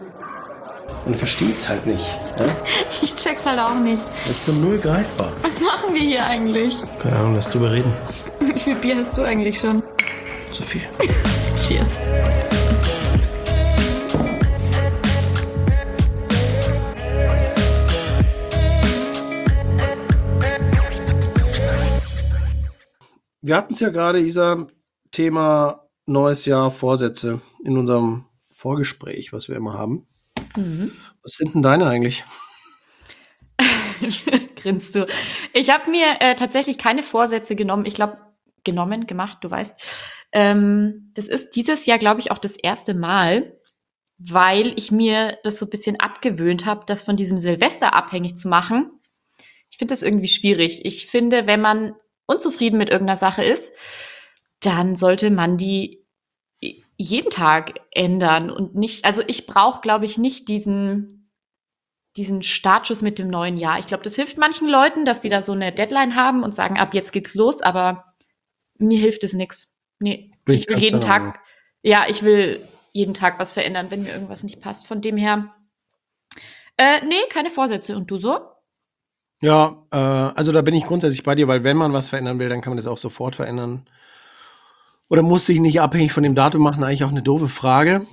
Man versteht's halt nicht. Ja? Ich check's halt auch nicht. Das ist so null greifbar. Was machen wir hier eigentlich? Keine Ahnung, lass drüber reden. Wie viel Bier hast du eigentlich schon? Zu viel. Cheers. Wir hatten es ja gerade, Isa, Thema neues Jahr, Vorsätze in unserem Vorgespräch, was wir immer haben. Was sind denn deine eigentlich? Grinst du. Ich habe mir tatsächlich keine Vorsätze genommen. Ich glaube, gemacht, du weißt. Das ist dieses Jahr, glaube ich, auch das erste Mal, weil ich mir das so ein bisschen abgewöhnt habe, das von diesem Silvester abhängig zu machen. Ich finde das irgendwie schwierig. Ich finde, wenn man unzufrieden mit irgendeiner Sache ist, dann sollte man die jeden Tag ändern und nicht, also ich brauche, glaube ich, nicht diesen Startschuss mit dem neuen Jahr. Ich glaube, das hilft manchen Leuten, dass die da so eine Deadline haben und sagen, ab jetzt geht's los, aber mir hilft es nix. Nee, Bin ich will ganz jeden deiner Meinung. Tag, ja, ich will jeden Tag was verändern, wenn mir irgendwas nicht passt. Von dem her, nee, keine Vorsätze. Und du so? Ja, also da bin ich grundsätzlich bei dir, weil wenn man was verändern will, dann kann man das auch sofort verändern. Oder muss sich nicht abhängig von dem Datum machen, eigentlich auch eine doofe Frage.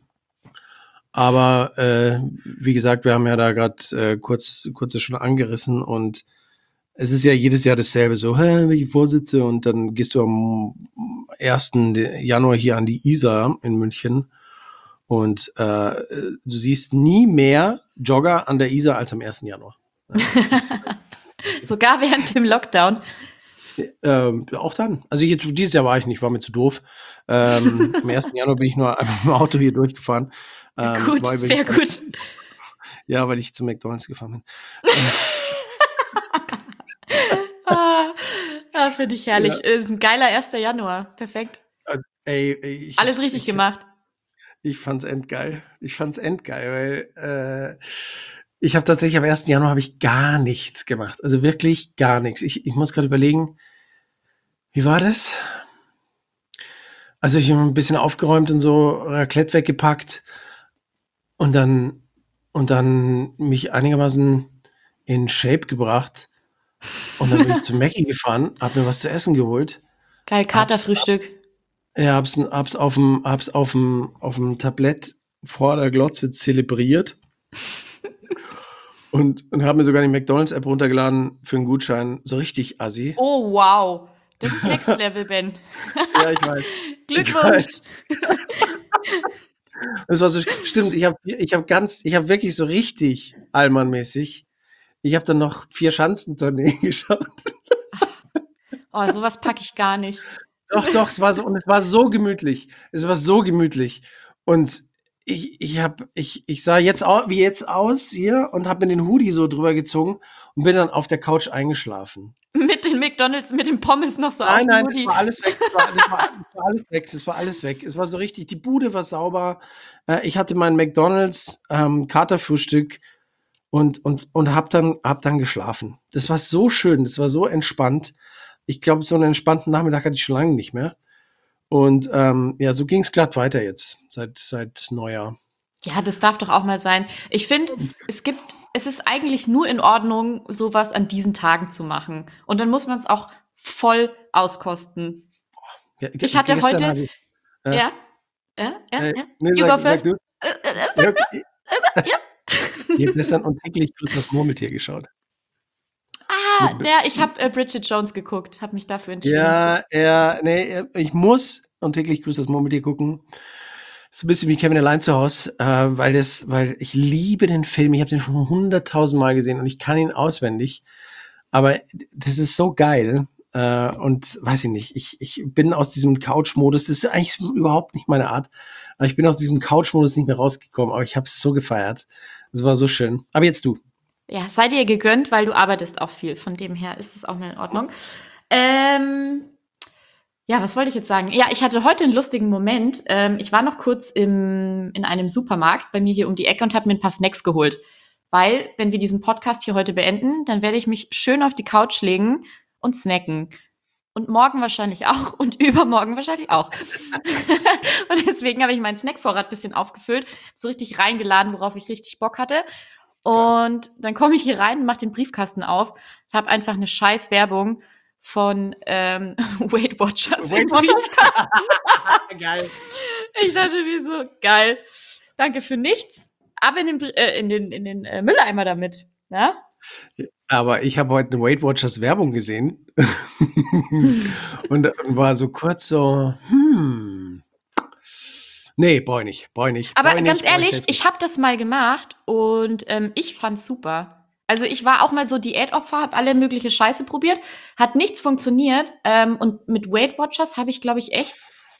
Aber wie gesagt, wir haben ja da gerade kurz das schon angerissen und es ist ja jedes Jahr dasselbe, so, welche Vorsätze? Und dann gehst du am 1. Januar hier an die Isar in München und du siehst nie mehr Jogger an der Isar als am 1. Januar. Sogar während dem Lockdown. Auch dann. Also dieses Jahr war ich nicht, war mir zu doof. Am 1. Januar bin ich nur einfach mit dem Auto hier durchgefahren. Gut, sehr gut. Ja, weil ich zu McDonald's gefahren bin. Finde ich herrlich. Ja. Ist ein geiler 1. Januar. Perfekt. Ey, Alles richtig gemacht. Ich fand's endgeil. Weil ich habe tatsächlich am 1. Januar habe ich gar nichts gemacht. Also wirklich gar nichts. Ich muss gerade überlegen, wie war das? Also ich habe ein bisschen aufgeräumt und so, Raclette weggepackt und dann mich einigermaßen in Shape gebracht. Und dann bin ich zu Mackie gefahren, habe mir was zu essen geholt. Geil, Katerfrühstück. Ja, hab's auf dem Tablett vor der Glotze zelebriert. Und habe mir sogar die McDonald's-App runtergeladen für einen Gutschein. So richtig assi. Oh, wow. Das ist Next Level, Ben. Ja, ich weiß. Glückwunsch. Das war so, stimmt, ich habe wirklich so richtig Allmann-mäßig. Ich habe dann noch 4-Schanzentournee geschaut. Oh, sowas packe ich gar nicht. Doch, es war so gemütlich. Es war so gemütlich. Und ich sah jetzt aus hier und habe mir den Hoodie so drüber gezogen und bin dann auf der Couch eingeschlafen. Mit den McDonald's, mit den Pommes noch so auf dem Nein, Hoodie. das war alles weg. Das war alles weg. Es war so richtig, die Bude war sauber. Ich hatte mein McDonald's Katerfrühstück und hab dann geschlafen. Das war so schön, das war so entspannt. Ich glaube, so einen entspannten Nachmittag hatte ich schon lange nicht mehr. Und ja, so ging's glatt weiter jetzt, seit Neujahr. Ja, das darf doch auch mal sein. Ich finde, es ist eigentlich nur in Ordnung, sowas an diesen Tagen zu machen. Und dann muss man es auch voll auskosten. Ja, Ich hatte gestern heute, habe ich, ja, nee, you go first. du. Sag Ja, du, ja. ich habe gestern und täglich grüßt das Murmeltier geschaut. Ich habe Bridget Jones geguckt, habe mich dafür entschieden. Ja, ich muss und täglich grüßt das Murmeltier gucken. So ein bisschen wie Kevin allein zu Hause, weil ich liebe den Film. Ich habe den schon 100.000 Mal gesehen und ich kann ihn auswendig. Aber das ist so geil. Und weiß ich nicht, ich bin aus diesem Couch-Modus, das ist eigentlich überhaupt nicht meine Art, aber ich bin aus diesem Couch-Modus nicht mehr rausgekommen, aber ich habe es so gefeiert. Es war so schön. Aber jetzt du. Ja, sei dir gegönnt, weil du arbeitest auch viel. Von dem her ist es auch mal in Ordnung. Ja, was wollte ich jetzt sagen? Ja, ich hatte heute einen lustigen Moment. Ich war noch kurz in einem Supermarkt bei mir hier um die Ecke und habe mir ein paar Snacks geholt. Weil, wenn wir diesen Podcast hier heute beenden, dann werde ich mich schön auf die Couch legen und snacken. und morgen wahrscheinlich auch und übermorgen wahrscheinlich auch. Und deswegen habe ich meinen Snackvorrat ein bisschen aufgefüllt, so richtig reingeladen, worauf ich richtig Bock hatte. Und dann komme ich hier rein und mache den Briefkasten auf. Ich habe einfach eine scheiß Werbung von Weight Watchers. Weight Watchers? Geil. Ich dachte mir so, geil. Danke für nichts. Ab in den Mülleimer damit. Ja? Aber ich habe heute eine Weight Watchers Werbung gesehen und war so kurz so, nee, brauche ich nicht. Aber ganz ehrlich, ich habe das mal gemacht und ich fand's super. Also ich war auch mal so Diätopfer, habe alle mögliche Scheiße probiert, hat nichts funktioniert. Und mit Weight Watchers habe ich, glaube ich, echt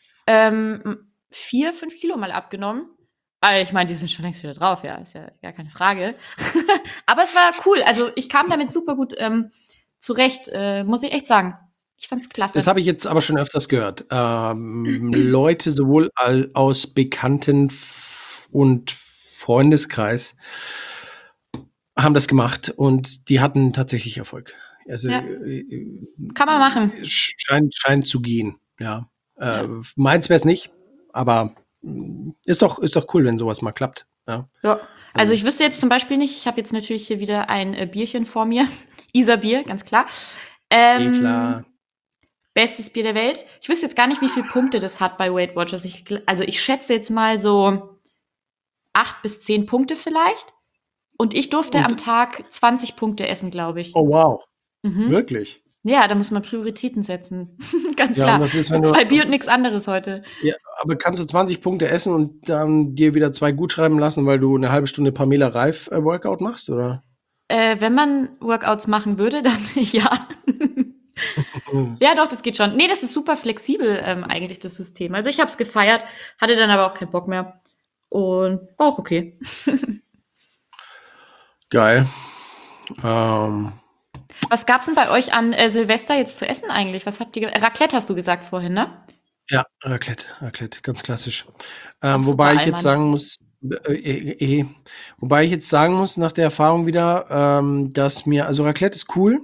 4, 5 Kilo mal abgenommen. Also ich meine, die sind schon längst wieder drauf, ja, ist ja gar keine Frage. Aber es war cool. Also ich kam damit super gut zurecht, muss ich echt sagen. Ich fand's klasse. Das habe ich jetzt aber schon öfters gehört. Leute sowohl aus Bekannten und Freundeskreis haben das gemacht und die hatten tatsächlich Erfolg. Also Ja. Kann man machen. Scheint zu gehen. Ja. Meins wäre es nicht, aber ist doch cool, wenn sowas mal klappt. Ja. Ja. Also ich wüsste jetzt zum Beispiel nicht, ich habe jetzt natürlich hier wieder ein Bierchen vor mir. Isar-Bier, ganz klar. Klar. Bestes Bier der Welt. Ich wüsste jetzt gar nicht, wie viele Punkte das hat bei Weight Watchers. Also ich schätze jetzt mal so 8 bis 10 Punkte vielleicht. Und ich durfte am Tag 20 Punkte essen, glaube ich. Oh, wow. Mhm. Wirklich? Ja, da muss man Prioritäten setzen. Ganz Ja, klar. und was ist, wenn 2 Bier und nichts anderes heute. Ja, aber kannst du 20 Punkte essen und dann dir wieder 2 gut schreiben lassen, weil du eine halbe Stunde Pamela Reif Workout machst, oder? Wenn man Workouts machen würde, dann ja. Ja, doch, das geht schon. Nee, das ist super flexibel eigentlich, das System. Also ich habe es gefeiert, hatte dann aber auch keinen Bock mehr. Und war auch okay. Geil. Was gab's denn bei euch an Silvester jetzt zu essen eigentlich? Was habt ihr Raclette hast du gesagt vorhin, ne? Ja, Raclette, ganz klassisch. Super, wobei ich Allmann. jetzt sagen muss, nach der Erfahrung wieder, dass mir, also Raclette ist cool.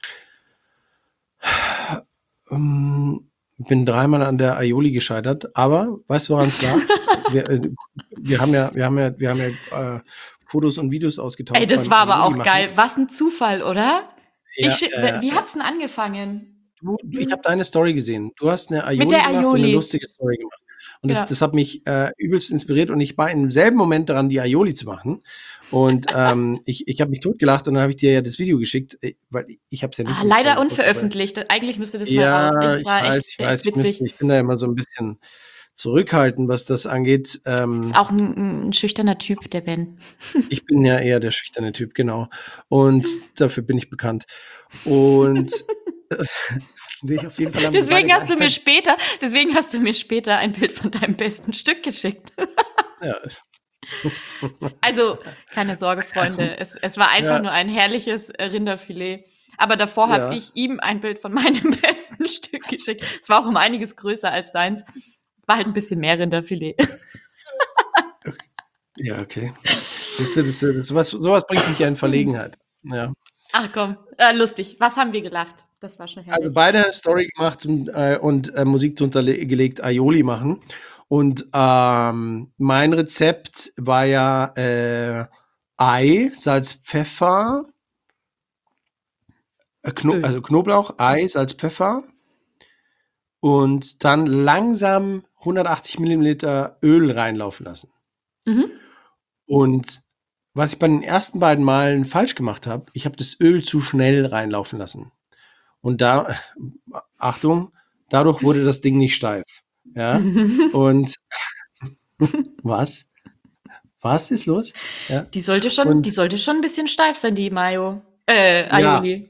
Bin 3-mal an der Aioli gescheitert, aber weißt du, woran es lag? wir haben ja Fotos und Videos ausgetauscht. Ey, das beim war aber Aioli auch machen. geil. Was ein Zufall, oder? Ja, Wie hat's denn angefangen? Ich habe deine Story gesehen. Du hast eine Aioli Mit der gemacht und Aioli. eine lustige Story gemacht. Und Ja. das hat mich übelst inspiriert und ich war im selben Moment daran, die Aioli zu machen. Und ich habe mich totgelacht und dann habe ich dir ja das Video geschickt, weil ich habe es ja nicht. Leider unveröffentlicht. Eigentlich müsste das mal Ja, raus. ich weiß, echt witzig. ich bin da immer so ein bisschen zurückhaltend, was das angeht. Ist auch ein schüchterner Typ, der Ben. Ich bin ja eher der schüchterne Typ, genau. Und dafür bin ich bekannt. Und nee, auf jeden Fall Deswegen hast du mir später ein Bild von deinem besten Stück geschickt. Ja. Also, keine Sorge, Freunde. Es war einfach nur ein herrliches Rinderfilet. Aber davor habe ich ihm ein Bild von meinem besten Stück geschickt. Es war auch um einiges größer als deins. War halt ein bisschen mehr Rinderfilet. Ja, okay. Sowas bringt mich ja in Verlegenheit. Ja. Ach komm, lustig. Was haben wir gelacht? Das war schon herrlich. Also beide Story gemacht und Musik drunter gelegt, Aioli machen. Und mein Rezept war ja Ei, Salz, Pfeffer, also Knoblauch, Ei, Salz, Pfeffer und dann langsam 180 Milliliter Öl reinlaufen lassen. Mhm. Und was ich bei den ersten beiden Malen falsch gemacht habe, ich habe das Öl zu schnell reinlaufen lassen. Und da, Achtung, dadurch wurde das Ding nicht steif. Ja. Und was? Was ist los? Ja. Die sollte schon ein bisschen steif sein, die Mayo. Aioli.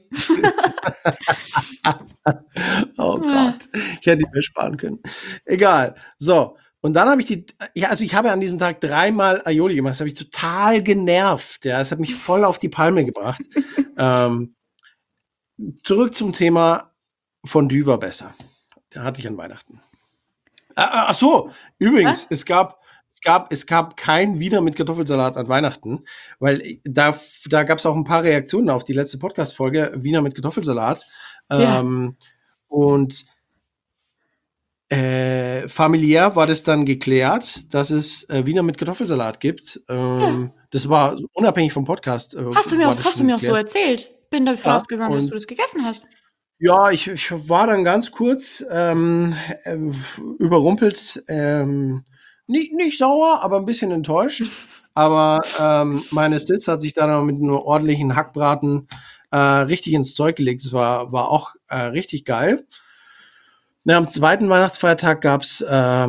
Oh Gott. Ich hätte die mir sparen können. Egal. So. Und dann habe ich habe an diesem Tag 3-mal Aioli gemacht. Das habe ich total genervt. Ja, das hat mich voll auf die Palme gebracht. Zurück zum Thema Fondue war besser. Da hatte ich an Weihnachten. Ach so, übrigens, es gab kein Wiener mit Kartoffelsalat an Weihnachten, weil da gab es auch ein paar Reaktionen auf die letzte Podcast-Folge, Wiener mit Kartoffelsalat. Ja. Und familiär war das dann geklärt, dass es Wiener mit Kartoffelsalat gibt. Ja. Das war unabhängig vom Podcast, war das Hast du schon mir auch so geklärt. erzählt. Bin davon Ja, ausgegangen, dass du und das gegessen hast. ja, ich war dann ganz kurz überrumpelt, nicht sauer, aber ein bisschen enttäuscht. Aber meine Sis hat sich dann mit einem ordentlichen Hackbraten richtig ins Zeug gelegt. Das war auch richtig geil. Na, am zweiten Weihnachtsfeiertag gab's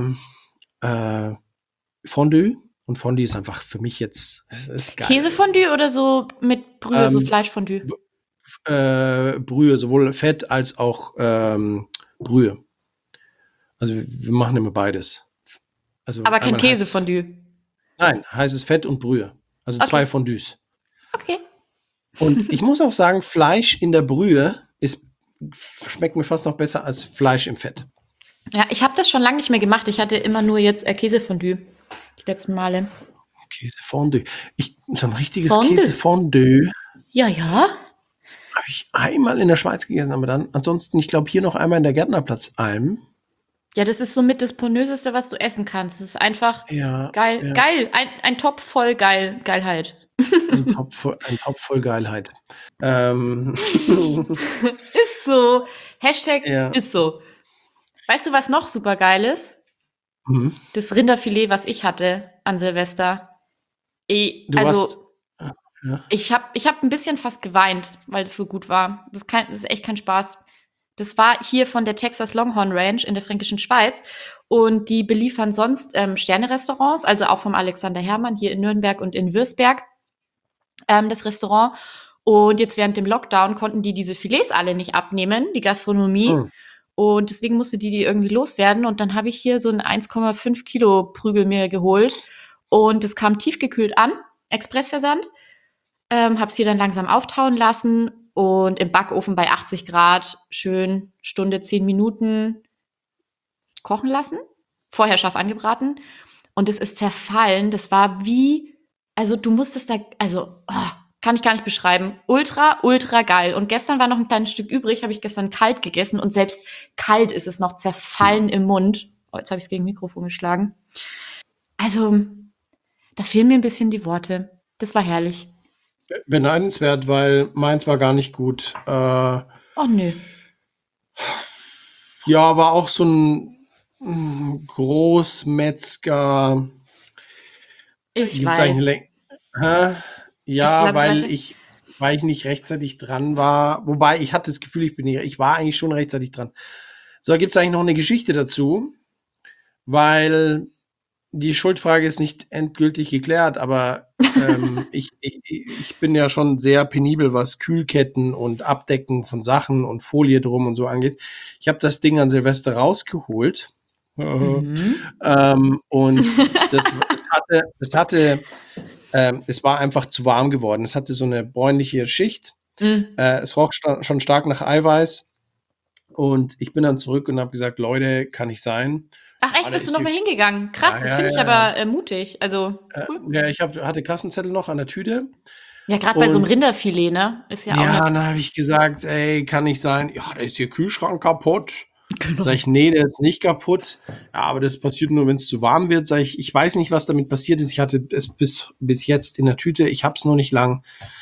Fondue. Und Fondue ist einfach für mich jetzt, es ist geil. Käsefondue oder so mit Brühe, so Fleischfondue? Brühe, sowohl Fett als auch Brühe. Also wir machen immer beides. Also Aber kein einmal heißes, Käsefondue. nein, heißes Fett und Brühe. Also Okay. 2 Fondues. Okay. Und ich muss auch sagen, Fleisch in der Brühe schmeckt mir fast noch besser als Fleisch im Fett. Ja, ich habe das schon lange nicht mehr gemacht. Ich hatte immer nur jetzt Käsefondue die letzten Male. Käsefondue. So ein richtiges Fondue. Käsefondue Ja, ja. habe ich einmal in der Schweiz gegessen, aber dann ansonsten, ich glaube, hier noch einmal in der Gärtnerplatzalm. Ja, das ist somit das Pornöseste, was du essen kannst. Das ist einfach Ja, geil. ja. Geil. Ein Topf voll Geilheit. Ein Topf voll Geilheit. Ist so. Hashtag Ja. ist so. Weißt du, was noch super geil ist? Mhm. Das Rinderfilet, was ich hatte an Silvester. Du warst, ja. Ich hab ein bisschen fast geweint, weil es so gut war. Das ist echt kein Spaß. Das war hier von der Texas Longhorn Ranch in der Fränkischen Schweiz. Und die beliefern sonst Sterne-Restaurants, also auch vom Alexander Herrmann hier in Nürnberg und in Würzberg, das Restaurant. Und jetzt während dem Lockdown konnten die diese Filets alle nicht abnehmen, die Gastronomie. Hm. Und deswegen musste die irgendwie loswerden. Und dann habe ich hier so ein 1,5 Kilo Prügel mir geholt. Und es kam tiefgekühlt an, Expressversand. Hab's hier dann langsam auftauen lassen und im Backofen bei 80 Grad schön Stunde, 10 Minuten kochen lassen. Vorher scharf angebraten. Und es ist zerfallen. Das war wie, also du musstest da, kann ich gar nicht beschreiben. Ultra, ultra geil. Und gestern war noch ein kleines Stück übrig, habe ich gestern kalt gegessen. Und selbst kalt ist es noch zerfallen im Mund. Oh, jetzt habe ich es gegen das Mikrofon geschlagen. Also, da fehlen mir ein bisschen die Worte. Das war herrlich. Beneidenswert, weil meins war gar nicht gut. Oh, nö. Ja, war auch so ein Großmetzger. Ich Gibt's weiß. eigentlich Hä? Ja, Ich weil glaub, ich nicht rechtzeitig dran war. Wobei ich hatte das Gefühl, ich war eigentlich schon rechtzeitig dran. So, gibt's eigentlich noch eine Geschichte dazu, weil die Schuldfrage ist nicht endgültig geklärt, aber ich bin ja schon sehr penibel, was Kühlketten und Abdecken von Sachen und Folie drum und so angeht. Ich habe das Ding an Silvester rausgeholt. Und es war einfach zu warm geworden. Es hatte so eine bräunliche Schicht. Es roch schon stark nach Eiweiß. Und ich bin dann zurück und habe gesagt, Leute, kann nicht sein. Ach echt, bist du noch mal hingegangen? Krass, das finde ich aber mutig. Also, cool. Ja, hatte Kassenzettel noch an der Tüte. Ja, gerade bei so einem Rinderfilet, ne? Ist ja auch Ja, nicht. dann habe ich gesagt, ey, kann nicht sein. Ja, da ist Ihr Kühlschrank kaputt. Genau. Sag ich, nee, der ist nicht kaputt. Ja, aber das passiert nur, wenn es zu warm wird. Sag ich weiß nicht, was damit passiert ist. Ich hatte es bis jetzt in der Tüte. Ich hab's noch nicht lang.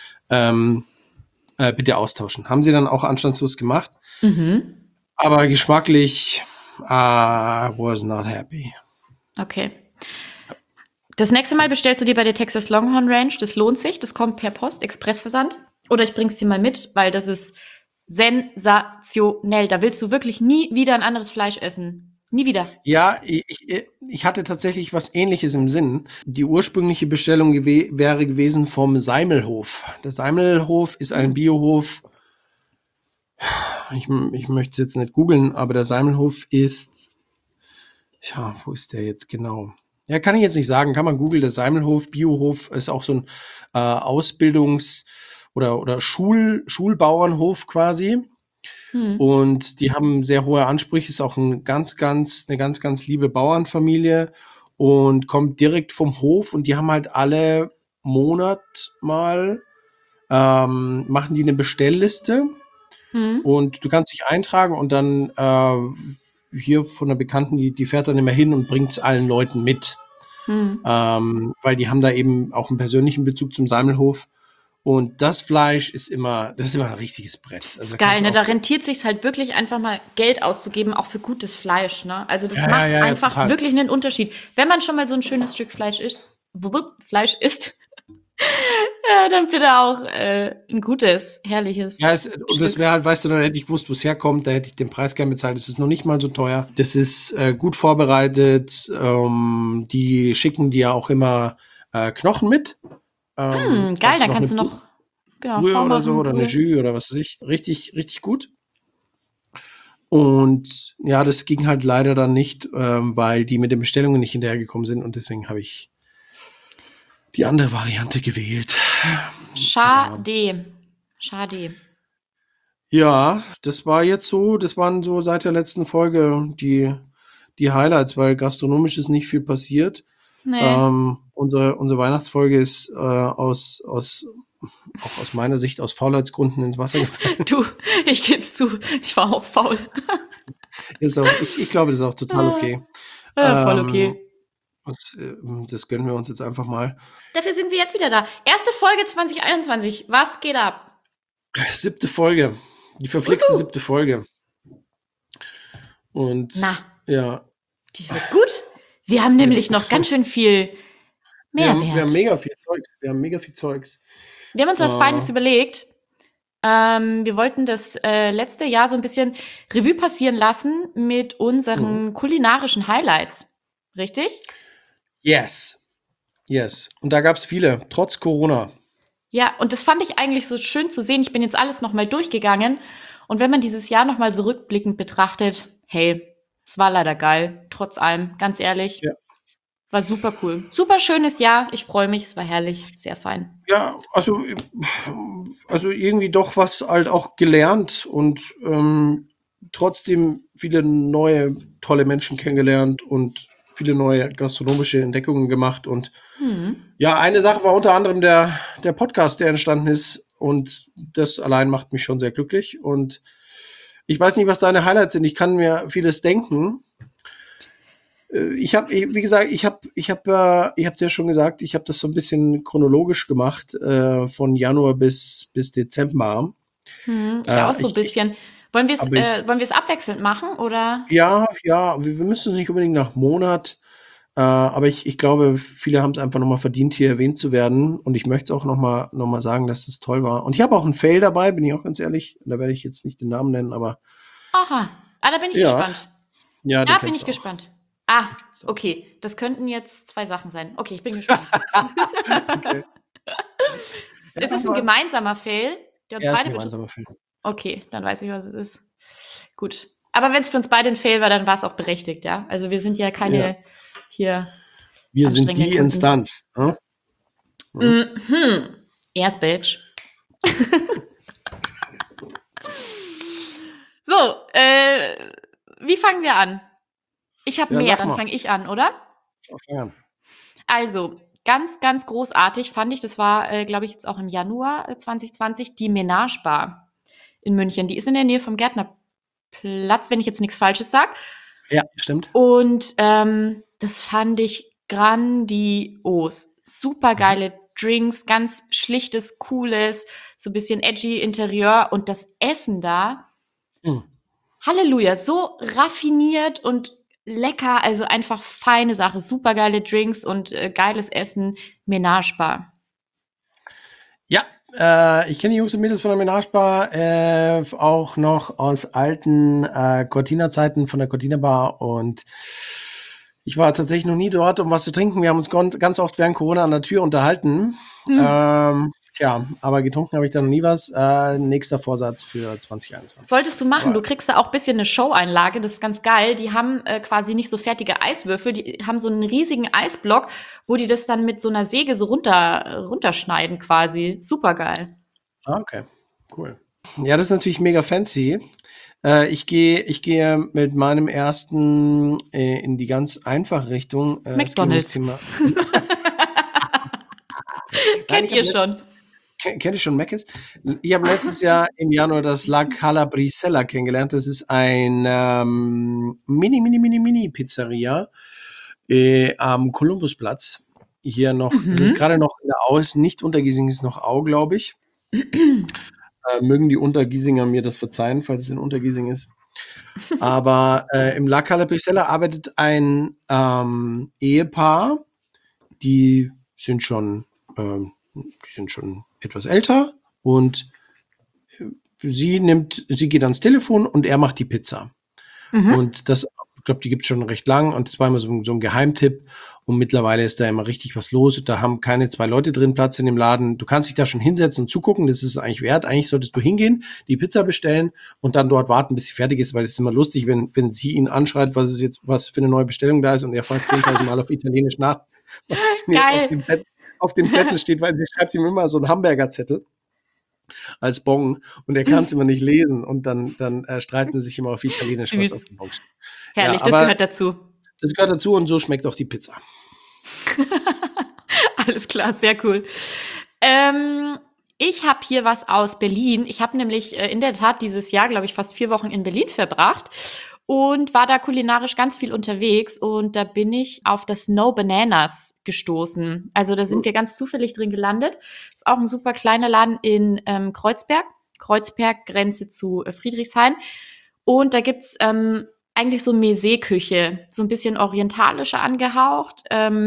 Bitte austauschen. Haben sie dann auch anstandslos gemacht. Aber geschmacklich, was not happy. Okay. Das nächste Mal bestellst du dir bei der Texas Longhorn Ranch. Das lohnt sich. Das kommt per Post, Expressversand. Oder ich bring's dir mal mit, weil das ist sensationell. Da willst du wirklich nie wieder ein anderes Fleisch essen. Nie wieder. Ja, ich hatte tatsächlich was Ähnliches im Sinn. Die ursprüngliche Bestellung wäre gewesen vom Seimelhof. Der Seimelhof ist ein Biohof. Ich möchte es jetzt nicht googeln, aber der Seimelhof ist, ja, wo ist der jetzt genau? Ja, kann ich jetzt nicht sagen. Kann man googeln. Der Seimelhof, Biohof, ist auch so ein Ausbildungs- oder Schulbauernhof quasi. Und die haben sehr hohe Ansprüche, ist auch eine ganz, ganz liebe Bauernfamilie und kommt direkt vom Hof und die haben halt alle Monat mal, machen die eine Bestellliste Mhm. Und du kannst dich eintragen und dann hier von der Bekannten, die fährt dann immer hin und bringt es allen Leuten mit. Mhm. Weil die haben da eben auch einen persönlichen Bezug zum Sammelhof. Und das Fleisch das ist immer ein richtiges Brett. Also Ist da geil, kannst du ne? auch, Da rentiert sich's halt wirklich einfach mal Geld auszugeben, auch für gutes Fleisch, ne? Also das ja, macht ja, ja, einfach total. wirklich einen Unterschied. Wenn man schon mal so ein schönes Stück Fleisch isst, ja, dann bitte auch ein gutes, herrliches Und das Stück. wäre halt, weißt du, dann hätte ich gewusst, wo es herkommt, da hätte ich den Preis gern bezahlt. Das ist noch nicht mal so teuer. Das ist gut vorbereitet. Die schicken dir auch immer Knochen mit. Geil, Kannst du dann noch eine kannst du noch, genau, Brühe oder so vormachen, oder eine Brühe. Jus oder was weiß ich. Richtig, richtig gut. Und ja, das ging halt leider dann nicht, weil die mit den Bestellungen nicht hinterhergekommen sind und deswegen habe ich die andere Variante gewählt. Ja. Schade. Schade. Ja, das waren so seit der letzten Folge die Highlights, weil gastronomisch ist nicht viel passiert. Nee. Unsere Weihnachtsfolge ist auch aus meiner Sicht aus Faulheitsgründen ins Wasser gefallen. Du, ich geb's zu, ich war auch faul. Ich glaube, das ist auch total okay. Voll Ähm, okay. das gönnen wir uns jetzt einfach mal. Dafür sind wir jetzt wieder da. Erste Folge 2021. Was geht ab? 7. Folge. Die verflixte Uhu. 7. Folge. Und Na, ja, die wird gut. Wir haben wir, nämlich noch ganz schön viel wir haben Mehrwert. mega viel Zeugs. Wir haben mega viel Zeugs. Wir haben uns was Äh, Feines überlegt. Wir wollten das letzte Jahr so ein bisschen Revue passieren lassen mit mhm. unseren kulinarischen Highlights. Richtig? Yes. Yes. Und da gab es viele, trotz Corona. Ja, und das fand ich eigentlich so schön zu sehen. Ich bin jetzt alles nochmal durchgegangen. Und wenn man dieses Jahr nochmal so rückblickend betrachtet, hey, es war leider geil, trotz allem, ganz ehrlich. Ja. War super cool. Super schönes Jahr. Ich freue mich. Es war herrlich. Sehr fein. Ja, also irgendwie doch was halt auch gelernt und trotzdem viele neue tolle Menschen kennengelernt und viele neue gastronomische Entdeckungen gemacht. Und Hm. ja, eine Sache war unter anderem der Podcast, der entstanden ist. Und das allein macht mich schon sehr glücklich. Und ich weiß nicht, was deine Highlights sind. Ich kann mir vieles denken. Wie gesagt, ich habe dir schon gesagt, ich habe das so ein bisschen chronologisch gemacht, von Januar bis Dezember. Hm. Ich auch so ein Ich, bisschen. Wollen wir es aber ich, abwechselnd machen oder? ja, wir müssen es nicht unbedingt nach Monat, aber ich glaube, viele haben es einfach nochmal verdient, hier erwähnt zu werden. Und ich möchte es auch noch mal sagen, dass es toll war. Und ich habe auch einen Fail dabei, bin ich auch ganz ehrlich. Da werde ich jetzt nicht den Namen nennen, aber Aha. Ah, da bin ich ja, gespannt. ja, den Da bin kennst ich du auch. gespannt. Ah, So. okay. Das könnten jetzt zwei Sachen sein. Okay, ich bin gespannt. Okay. Ja, Ist es ein aber gemeinsamer Fail, der uns er ist ein beide betrifft? gemeinsamer Film. Okay, dann weiß ich, was es ist. Gut. Aber wenn es für uns beide ein Fail war, dann war es auch berechtigt, ja? Also wir sind ja Ja. keine hier Wir sind anstrengenden die Kunden. Instanz. Ne? Mhm. Mhm. Erst Bitch. So, wie fangen wir an? Ich habe Ja, mehr, sag dann mal. fange ich an, oder? Fang an. Also, ganz, ganz großartig fand ich, das war, glaube ich, jetzt auch im Januar 2020, die Menage Bar in München. Die ist in der Nähe vom Gärtnerplatz, wenn ich jetzt nichts Falsches sage. Ja, stimmt. Und das fand ich grandios. Super Mhm. geile Drinks, ganz schlichtes, cooles, so ein bisschen edgy Interieur und das Essen da. Mhm. Halleluja, so raffiniert und lecker, also einfach feine Sache, super geile Drinks und geiles Essen, Menage Bar. Ja, ich kenne die Jungs und Mädels von der Menage Bar, auch noch aus alten Cortina-Zeiten von der Cortina Bar und ich war tatsächlich noch nie dort, um was zu trinken. Wir haben uns ganz oft während Corona an der Tür unterhalten. Hm. Tja, aber getrunken habe ich da noch nie was. Nächster Vorsatz für 2021. Solltest du machen. Aber Du kriegst da auch ein bisschen eine Show-Einlage. Das ist ganz geil. Die haben quasi nicht so fertige Eiswürfel. Die haben so einen riesigen Eisblock, wo die das dann mit so einer Säge so runterschneiden quasi. Super geil. okay, cool. Ja, das ist natürlich mega fancy. Ich gehe mit meinem ersten in die ganz einfache Richtung. Es geht um das McDonald's. Thema. Nein, Kennt ihr schon. Kennt ihr schon Mc's? Ich habe letztes Jahr im Januar das La Calabrisella kennengelernt. Das ist ein Mini-Pizzeria am Kolumbusplatz. Hier noch, es ist Mhm. gerade noch in der Au, ist nicht Untergiesing, ist noch Au, glaube ich. Mögen die Untergiesinger mir das verzeihen, falls es in Untergiesing ist. Aber im La Calabrisella arbeitet ein Ehepaar, die sind schon, die sind schon etwas älter und sie geht ans Telefon und er macht die Pizza. Mhm. Und das, ich glaube, die gibt es schon recht lang und das war immer so ein Geheimtipp. Und mittlerweile ist da immer richtig was los. Und da haben keine 2 Leute drin Platz in dem Laden. Du kannst dich da schon hinsetzen und zugucken. Das ist es eigentlich wert. Eigentlich solltest du hingehen, die Pizza bestellen und dann dort warten, bis sie fertig ist, weil es ist immer lustig, wenn sie ihn anschreit, was für eine neue Bestellung da ist und er fragt 10.000 Mal auf Italienisch nach, was denn jetzt Geil. auf dem Zettel steht, weil sie schreibt ihm immer so einen Hamburger-Zettel als Bon und er kann es immer nicht lesen und dann streiten sie sich immer auf Italienisch, was auf Süß. dem Bon steht. Ja, Herrlich, das aber gehört dazu. das gehört dazu und so schmeckt auch die Pizza. Alles klar, sehr cool. Ähm, Ich habe hier was aus Berlin. Ich habe nämlich in der Tat dieses Jahr, glaube ich, fast 4 Wochen in Berlin verbracht und war da kulinarisch ganz viel unterwegs. Und da bin ich auf das No Bananas gestoßen. Also da sind wir ganz zufällig drin gelandet. Ist auch ein super kleiner Laden in Kreuzberg. Kreuzberg, Grenze zu Friedrichshain. Und da gibt's eigentlich so Maiset-Küche, so ein bisschen orientalischer angehaucht.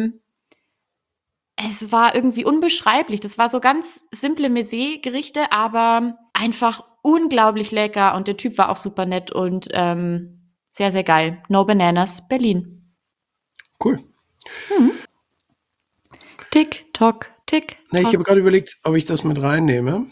Es war irgendwie unbeschreiblich. Das war so ganz simple Maiset-Gerichte, aber einfach unglaublich lecker. Und der Typ war auch super nett und sehr, sehr geil. No Bananas, Berlin. Cool. Hm. Tick, tock, tick, Ne, ich habe tock. gerade überlegt, ob ich das mit reinnehme.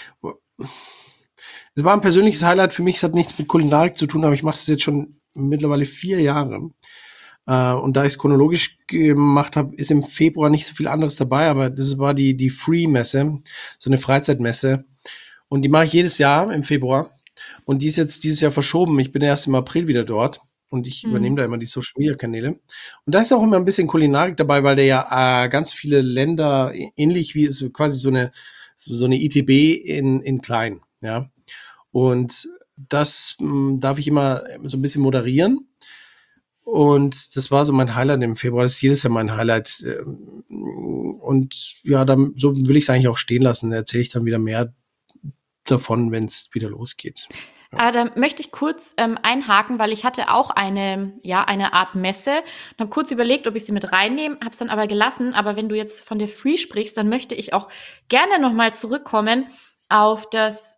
Es war ein persönliches Highlight für mich. Es hat nichts mit Kulinarik zu tun, aber ich mache das jetzt schon mittlerweile 4 Jahre. Und da ich es chronologisch gemacht habe, ist im Februar nicht so viel anderes dabei, aber das war die Free-Messe, so eine Freizeitmesse. Und die mache ich jedes Jahr im Februar. Und die ist jetzt dieses Jahr verschoben. Ich bin erst im April wieder dort und ich übernehme da Hm. immer die Social-Media-Kanäle. Und da ist auch immer ein bisschen Kulinarik dabei, weil der ja ganz viele Länder, ähnlich wie es quasi so eine ITB in klein, ja. Und das darf ich immer so ein bisschen moderieren. Und das war so mein Highlight im Februar. Das ist jedes Jahr mein Highlight. Und ja, dann, so will ich es eigentlich auch stehen lassen. Da erzähle ich dann wieder mehr davon, wenn es wieder losgeht. Ja. Aber da möchte ich kurz einhaken, weil ich hatte auch eine Art Messe und habe kurz überlegt, ob ich sie mit reinnehme, habe es dann aber gelassen. Aber wenn du jetzt von der Free sprichst, dann möchte ich auch gerne nochmal zurückkommen auf das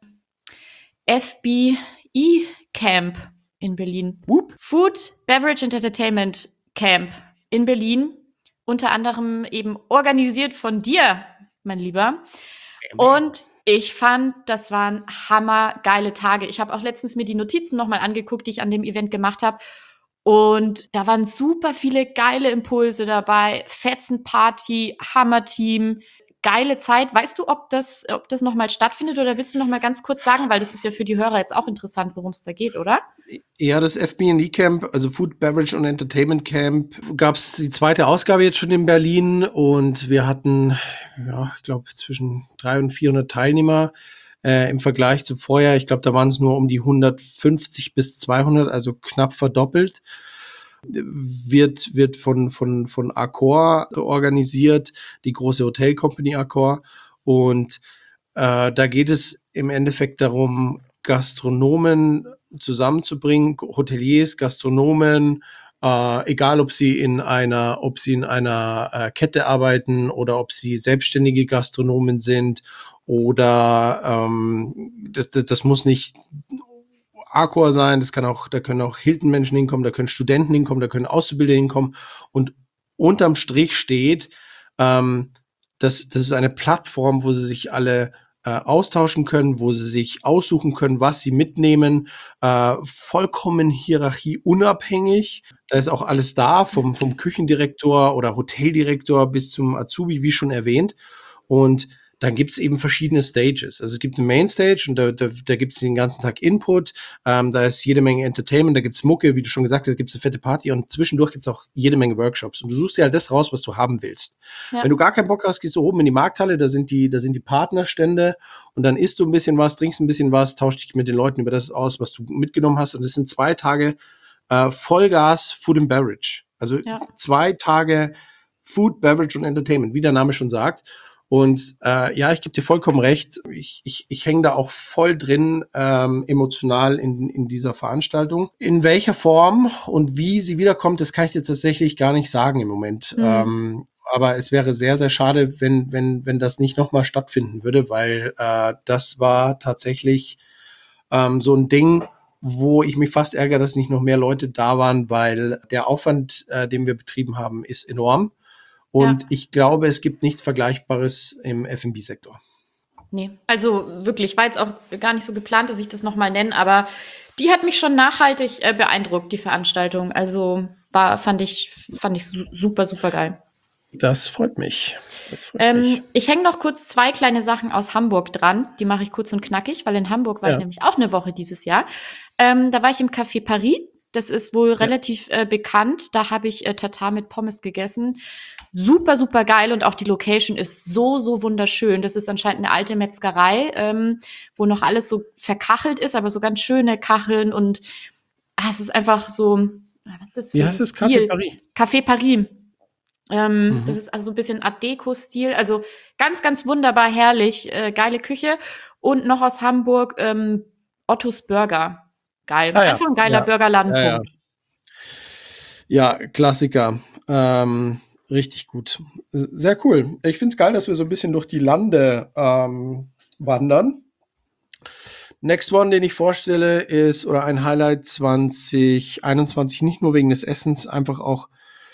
FBI Camp in Berlin. Whoop. Food, Beverage and Entertainment Camp in Berlin. Unter anderem eben organisiert von dir, mein Lieber. Und ich fand, das waren hammergeile Tage. Ich habe auch letztens mir die Notizen nochmal angeguckt, die ich an dem Event gemacht habe. Und da waren super viele geile Impulse dabei. Fetzenparty, Hammerteam, geile Zeit. Weißt du, ob das nochmal stattfindet oder willst du nochmal ganz kurz sagen, weil das ist ja für die Hörer jetzt auch interessant, worum es da geht, oder? Ja, das FB&E Camp, also Food, Beverage und Entertainment Camp, gab es die 2. Ausgabe jetzt schon in Berlin und wir hatten, ja, ich glaube, zwischen 300 und 400 Teilnehmer im Vergleich zum Vorjahr. Ich glaube, da waren es nur um die 150 bis 200, also knapp verdoppelt. Wird von Accor organisiert, die große Hotelcompany Accor. Und da geht es im Endeffekt darum, Gastronomen zusammenzubringen, Hoteliers, Gastronomen, egal ob sie in einer Kette arbeiten oder ob sie selbstständige Gastronomen sind oder das muss nicht Accor sein, da können auch Hilton-Menschen hinkommen, da können Studenten hinkommen, da können Auszubildende hinkommen und unterm Strich steht, das ist eine Plattform, wo sie sich alle austauschen können, wo sie sich aussuchen können, was sie mitnehmen, vollkommen hierarchieunabhängig. Da ist auch alles da, vom Küchendirektor oder Hoteldirektor bis zum Azubi, wie schon erwähnt. Und dann gibt's eben verschiedene Stages. Also es gibt eine Mainstage und da gibt's den ganzen Tag Input, da ist jede Menge Entertainment, da gibt's Mucke, wie du schon gesagt hast, da gibt's eine fette Party und zwischendurch gibt's auch jede Menge Workshops. Und du suchst dir halt das raus, was du haben willst. Ja. Wenn du gar keinen Bock hast, gehst du oben in die Markthalle, da sind die Partnerstände und dann isst du ein bisschen was, trinkst ein bisschen was, tauschst dich mit den Leuten über das aus, was du mitgenommen hast. Und das sind 2 Tage Vollgas Food and Beverage. Also Ja. 2 Tage Food, Beverage und Entertainment, wie der Name schon sagt. Und ja, ich gebe dir vollkommen recht. Ich hänge da auch voll drin emotional in dieser Veranstaltung. In welcher Form und wie sie wiederkommt, das kann ich jetzt tatsächlich gar nicht sagen im Moment. Aber es wäre sehr, sehr schade, wenn das nicht nochmal stattfinden würde, weil das war tatsächlich so ein Ding, wo ich mich fast ärgere, dass nicht noch mehr Leute da waren, weil der Aufwand, den wir betrieben haben, ist enorm. Und ich glaube, es gibt nichts Vergleichbares im F&B-Sektor. Nee, also wirklich, war jetzt auch gar nicht so geplant, dass ich das nochmal nenne, aber die hat mich schon nachhaltig beeindruckt, die Veranstaltung. Also fand ich super, super geil. Das freut mich. Mich. Ich hänge noch kurz 2 kleine Sachen aus Hamburg dran. Die mache ich kurz und knackig, weil in Hamburg war ich nämlich auch eine Woche dieses Jahr. Da war ich im Café Paris. Das ist wohl relativ bekannt. Da habe ich Tatar mit Pommes gegessen. Super, super geil. Und auch die Location ist so, so wunderschön. Das ist anscheinend eine alte Metzgerei, wo noch alles so verkachelt ist, aber so ganz schöne Kacheln. Und es ist einfach so, was ist das für Wie heißt das? Café Paris? Café Paris. Das ist also ein bisschen Art Deco-Stil. Also ganz, ganz wunderbar, herrlich. Geile Küche. Und noch aus Hamburg Ottos Burger. Geil. Einfach ein geiler Burgerladen. Punkt. Ja, Klassiker. Richtig gut. Sehr cool. Ich finde es geil, dass wir so ein bisschen durch die Lande wandern. Next one, den ich vorstelle, ist, oder ein Highlight 2021, nicht nur wegen des Essens, einfach auch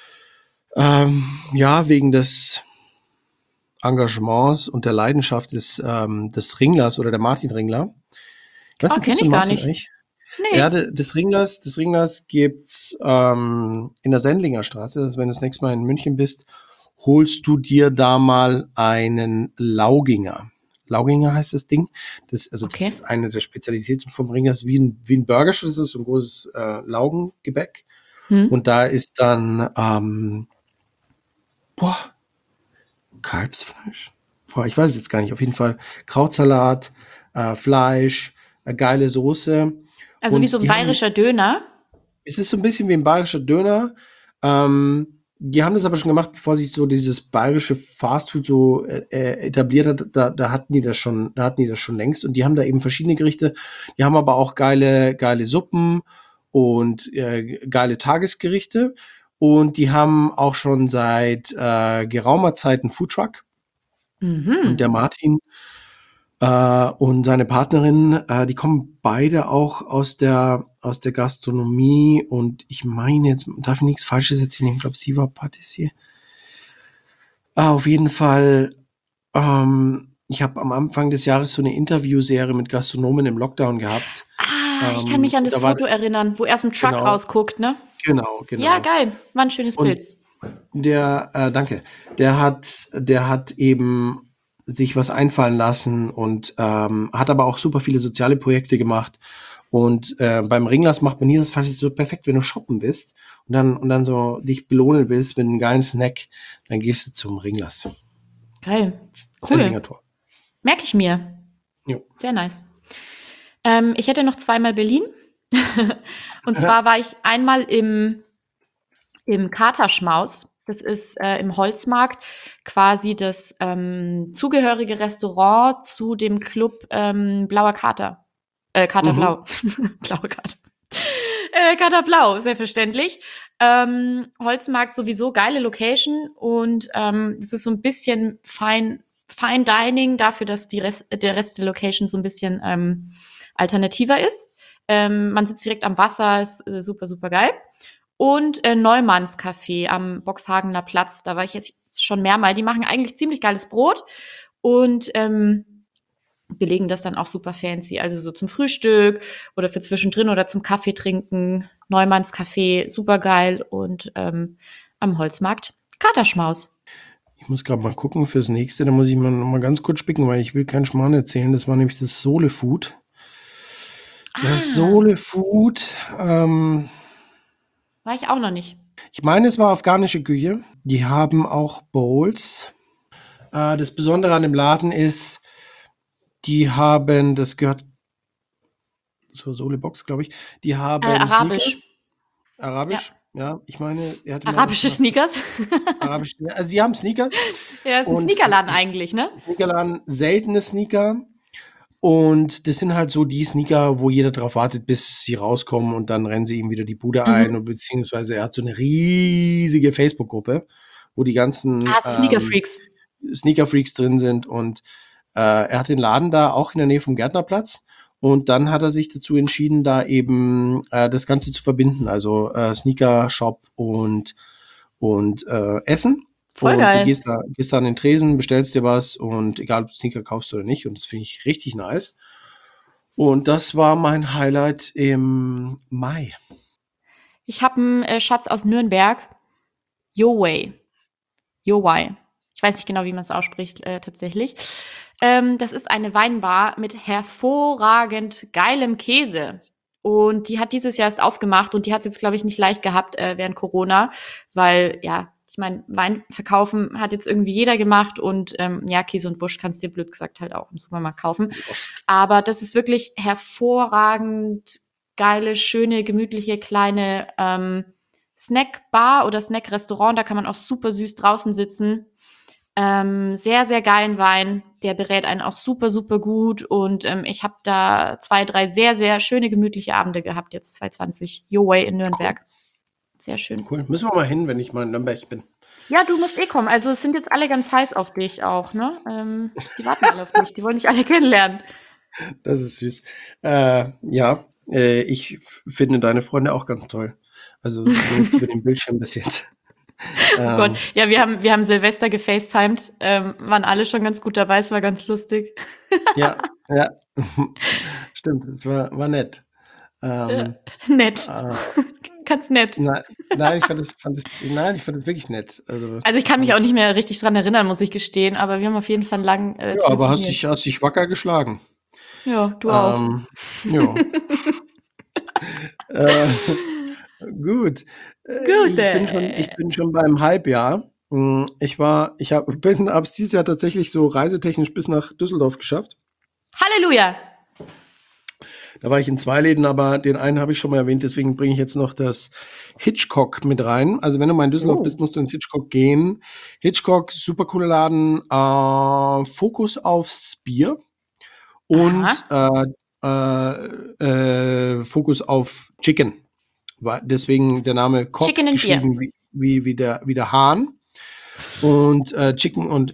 wegen des Engagements und der Leidenschaft des Ringlers oder der Martin Ringler. Kenn ich gar nicht. Eigentlich? Nee. Ja, des Ringlers gibt's in der Sendlinger Straße. Also wenn du das nächste Mal in München bist, holst du dir da mal einen Lauginger. Lauginger heißt das Ding. Das ist eine der Spezialitäten vom Ringler. Wie ein Burger, das ist so ein großes Laugengebäck. Und da ist dann Kalbsfleisch. Ich weiß es jetzt gar nicht. Auf jeden Fall Krautsalat, Fleisch, geile Soße. Also wie so ein bayerischer Döner? Es ist so ein bisschen wie ein bayerischer Döner. Die haben das aber schon gemacht, bevor sich so dieses bayerische Fastfood so etabliert hat. Da hatten die das schon längst. Und die haben da eben verschiedene Gerichte. Die haben aber auch geile Suppen und geile Tagesgerichte. Und die haben auch schon seit geraumer Zeit einen Foodtruck. Und der Martin und seine Partnerin, die kommen beide auch aus der Gastronomie. Und ich meine, jetzt darf ich nichts Falsches erzählen. Ich glaube, sie war Patissier. Auf jeden Fall, ich habe am Anfang des Jahres so eine Interviewserie mit Gastronomen im Lockdown gehabt. Ich kann mich an das Foto erinnern, wo er aus dem Truck rausguckt, ne? Genau. Ja, geil. War ein schönes Bild. Danke. Der hat eben sich was einfallen lassen und hat aber auch super viele soziale Projekte gemacht. Und beim Ringlers macht man hier das fast so perfekt, wenn du shoppen bist und dann so dich belohnen willst mit einem geilen Snack, dann gehst du zum Ringlers. Geil. Cool. Merke ich mir. Jo. Sehr nice. Ich hätte noch 2-mal Berlin. Und zwar war ich einmal im Katerschmaus. Das ist im Holzmarkt quasi das zugehörige Restaurant zu dem Club Blauer Kater. Katerblau. Blaue Kater. Katerblau, selbstverständlich. Holzmarkt sowieso, geile Location. Und es ist so ein bisschen Fine Dining dafür, dass der Rest der Location so ein bisschen alternativer ist. Man sitzt direkt am Wasser, ist super, super geil. Und Neumanns Café am Boxhagener Platz, da war ich jetzt schon mehrmal. Die machen eigentlich ziemlich geiles Brot und belegen das dann auch super fancy. Also so zum Frühstück oder für zwischendrin oder zum Kaffee trinken. Neumanns Café, super geil. Und am Holzmarkt Katerschmaus. Ich muss gerade mal gucken fürs nächste. Da muss ich mal noch mal ganz kurz spicken, weil ich will keinen Schmarrn erzählen. Das war nämlich das Sohle Food. Das Ah, Sohle Food, war ich auch noch nicht. ich meine, es war afghanische Küche. Die haben auch Bowls. Das Besondere an dem Laden ist, die haben, das gehört zur Sohle Box, glaube ich, die haben Sneakers, Arabisch. Ja. arabisch, ja. Ich meine, er hatte mir was Arabische gesagt, Sneakers. arabisch. Also die haben Sneakers Ja, ist ein und Sneakerladen eigentlich, ne? Sneakerladen, seltene Sneaker. Und das sind halt so die Sneaker, wo jeder drauf wartet, bis sie rauskommen und dann rennen sie ihm wieder die Bude ein Mhm. und beziehungsweise er hat so eine riesige Facebook-Gruppe, wo die ganzen Ah, so Sneaker-Freaks. Sneaker-Freaks drin sind und er hat den Laden da auch in der Nähe vom Gärtnerplatz und dann hat er sich dazu entschieden, da eben das Ganze zu verbinden, also Sneaker-Shop und Essen. Voll Und du geil. gehst da an den Tresen, bestellst dir was und egal, ob du Sneaker kaufst oder nicht. Und das finde ich richtig nice. Und das war mein Highlight im Mai. Ich habe einen Schatz aus Nürnberg. Your Way. Your Way. Ich weiß nicht genau, wie man es ausspricht, tatsächlich. Das ist eine Weinbar mit hervorragend geilem Käse. Und die hat dieses Jahr erst aufgemacht und die hat es jetzt, glaube ich, nicht leicht gehabt während Corona, weil, ja, ich meine, Wein verkaufen hat jetzt irgendwie jeder gemacht und ja, Käse und Wurst kannst du dir blöd gesagt halt auch im Supermarkt kaufen. Aber das ist wirklich hervorragend geile, schöne, gemütliche kleine Snackbar oder Snackrestaurant. Da kann man auch super süß draußen sitzen. Sehr, sehr geilen Wein. Der berät einen auch super, super gut. Und ich habe da 2, 3 sehr, sehr schöne, gemütliche Abende gehabt, jetzt 2020. Your Way in Cool, Nürnberg. Sehr schön. cool. Müssen wir mal hin, wenn ich mal in Nürnberg bin. Ja, du musst eh kommen. Also es sind jetzt alle ganz heiß auf dich auch, ne? Die warten alle auf dich. Die wollen dich alle kennenlernen. Das ist süß. Ja, ich finde deine Freunde auch ganz toll. Also zumindest über den Bildschirm bis jetzt. Oh Gott. Ähm, Ja, wir haben Silvester gefacetimed. Waren alle schon ganz gut dabei. Es war ganz lustig. ja, ja. Stimmt, es war nett. Ja, Ähm, nett. äh, Ganz nett. nein, nein, ich fand das wirklich nett. Also, Also ich kann mich auch nicht. nicht mehr richtig dran erinnern, muss ich gestehen, aber wir haben auf jeden Fall lang Ja, aber hast telefoniert. dich, hast dich wacker geschlagen. Ja, du auch. Ähm, ja. Äh, gut. Gut. Ich bin schon beim Halbjahr. Hab's dieses Jahr tatsächlich so reisetechnisch bis nach Düsseldorf geschafft. Halleluja. Da war ich in 2 Läden, aber den einen habe ich schon mal erwähnt, deswegen bringe ich jetzt noch das Hitchcock mit rein. Also wenn du mal in Düsseldorf bist, Oh. musst du ins Hitchcock gehen. Hitchcock, super cooler Laden, Fokus aufs Bier und Aha. Fokus auf Chicken. Deswegen der Name Cock Chicken and Beer. geschrieben wie der Hahn. Und Chicken und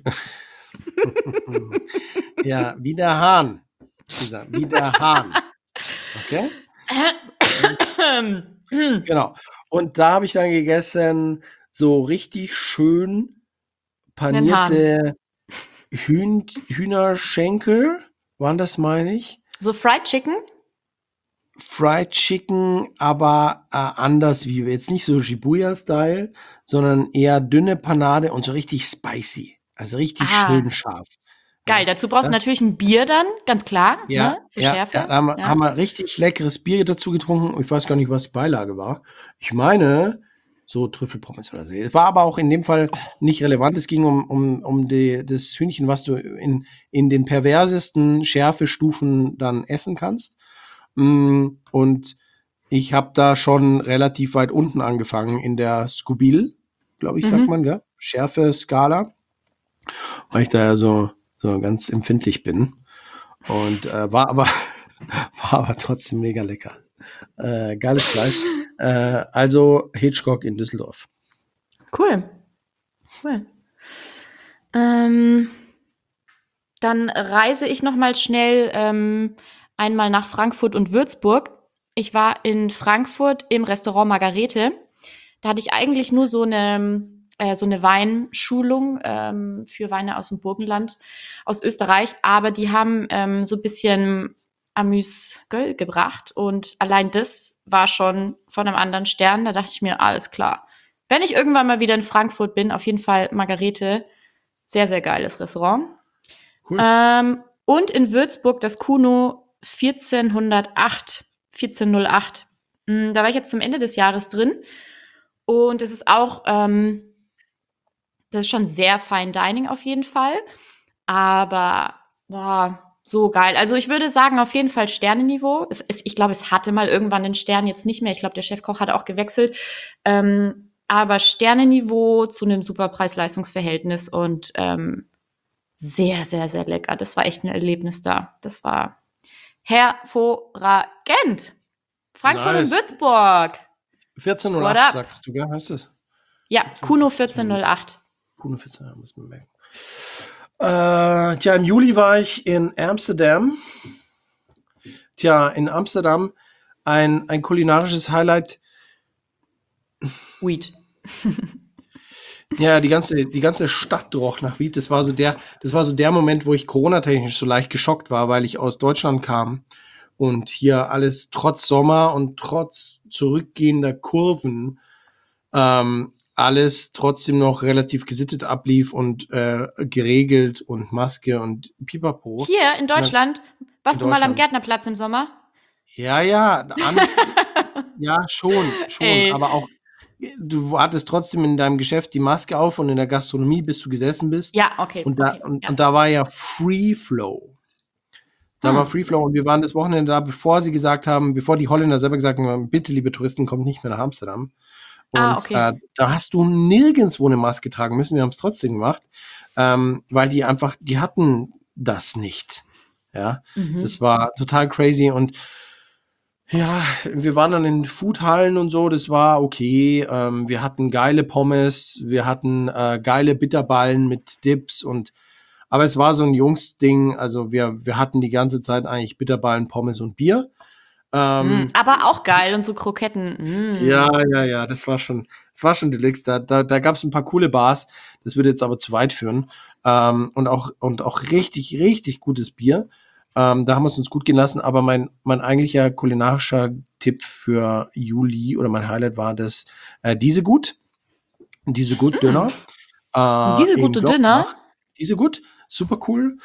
ja, wie der Hahn. Wie der Hahn. Okay? Und genau. Und da habe ich dann gegessen, so richtig schön Nen Hahn. panierte Hühnerschenkel, waren das, meine ich. So Fried Chicken? Fried Chicken, aber anders wie jetzt nicht so Shibuya-Style, sondern eher dünne Panade und so richtig spicy. Also richtig Ah, schön scharf. geil. Ja, Dazu brauchst du das, natürlich ein Bier dann, ganz klar, ja, ne? Zur ja, ja, Schärfe. da haben Ja. wir richtig leckeres Bier dazu getrunken. Ich weiß gar nicht, was die Beilage war. Ich meine, so Trüffelpommes oder so. Es war aber auch in dem Fall nicht relevant. Es ging um das Hühnchen, was du in den perversesten Schärfestufen dann essen kannst. Und ich habe da schon relativ weit unten angefangen in der Scoobil, glaube ich, sagt man, Mhm. ja, Schärfe-Skala, weil ich da ja so ganz empfindlich bin. Und war aber trotzdem mega lecker. Geiles Fleisch. Also Hitchcock in Düsseldorf. Cool. Cool. Ähm, Dann reise ich noch mal schnell einmal nach Frankfurt und Würzburg. Ich war in Frankfurt im Restaurant Margarete. Da hatte ich eigentlich nur so eine Weinschulung für Weine aus dem Burgenland, aus Österreich. Aber die haben so ein bisschen Amüs-Göll gebracht. Und allein das war schon von einem anderen Stern. Da dachte ich mir, alles klar. Wenn ich irgendwann mal wieder in Frankfurt bin, auf jeden Fall Margarete. Sehr, sehr geiles Restaurant. Cool. Und in Würzburg das Kuno 1408. Da war ich jetzt zum Ende des Jahres drin. Und es ist auch, das ist schon sehr Fine Dining auf jeden Fall. Aber, boah, so geil. Also ich würde sagen, auf jeden Fall Sternenniveau. Ich glaube, es hatte mal irgendwann den Stern, jetzt nicht mehr. Ich glaube, der Chefkoch hat auch gewechselt. Aber Sternenniveau zu einem super Preis-Leistungs-Verhältnis und sehr, sehr, sehr lecker. Das war echt ein Erlebnis da. Das war hervorragend. Frankfurt und Nice. Würzburg. 1408 What up? sagst du, gell? Heißt das? Ja, Kuno 1408. Kuno 1408, muss man merken. Tja, im Juli war ich in Amsterdam. Tja, in Amsterdam ein kulinarisches Highlight. Weed. Ja, die ganze Stadt roch nach Weed. Das war so der Moment, wo ich coronatechnisch so leicht geschockt war, weil ich aus Deutschland kam und hier alles trotz Sommer und trotz zurückgehender Kurven alles trotzdem noch relativ gesittet ablief und geregelt und Maske und Pipapo. Hier in Deutschland, warst du mal am Deutschland. Gärtnerplatz im Sommer? Ja, ja, schon, Ey. aber auch du hattest trotzdem in deinem Geschäft die Maske auf und in der Gastronomie, bis du gesessen bist. Ja, okay. Und da, okay, und, ja. und da war ja Free Flow. Da war Free Flow und wir waren das Wochenende da, bevor die Holländer selber gesagt haben, bitte, liebe Touristen, kommt nicht mehr nach Amsterdam. Und Okay. da hast du nirgendwo eine Maske tragen müssen. Wir haben es trotzdem gemacht, weil die hatten das nicht. Ja, das war total crazy und ja, wir waren dann in Foodhallen und so, das war okay. Wir hatten geile Pommes, wir hatten geile Bitterballen mit Dips aber es war so ein Jungsding, also wir hatten die ganze Zeit eigentlich Bitterballen, Pommes und Bier. Aber auch geil und so Kroketten. Ja, das war schon Deluxe. Da gab es ein paar coole Bars, das würde jetzt aber zu weit führen. Und auch richtig, richtig gutes Bier. Da haben wir es uns gut gehen lassen, aber mein eigentlicher kulinarischer Tipp für Juli oder mein Highlight war das Diese Gut Döner Diese in gute Döner. Glockenbach. Diese Gut, super cool.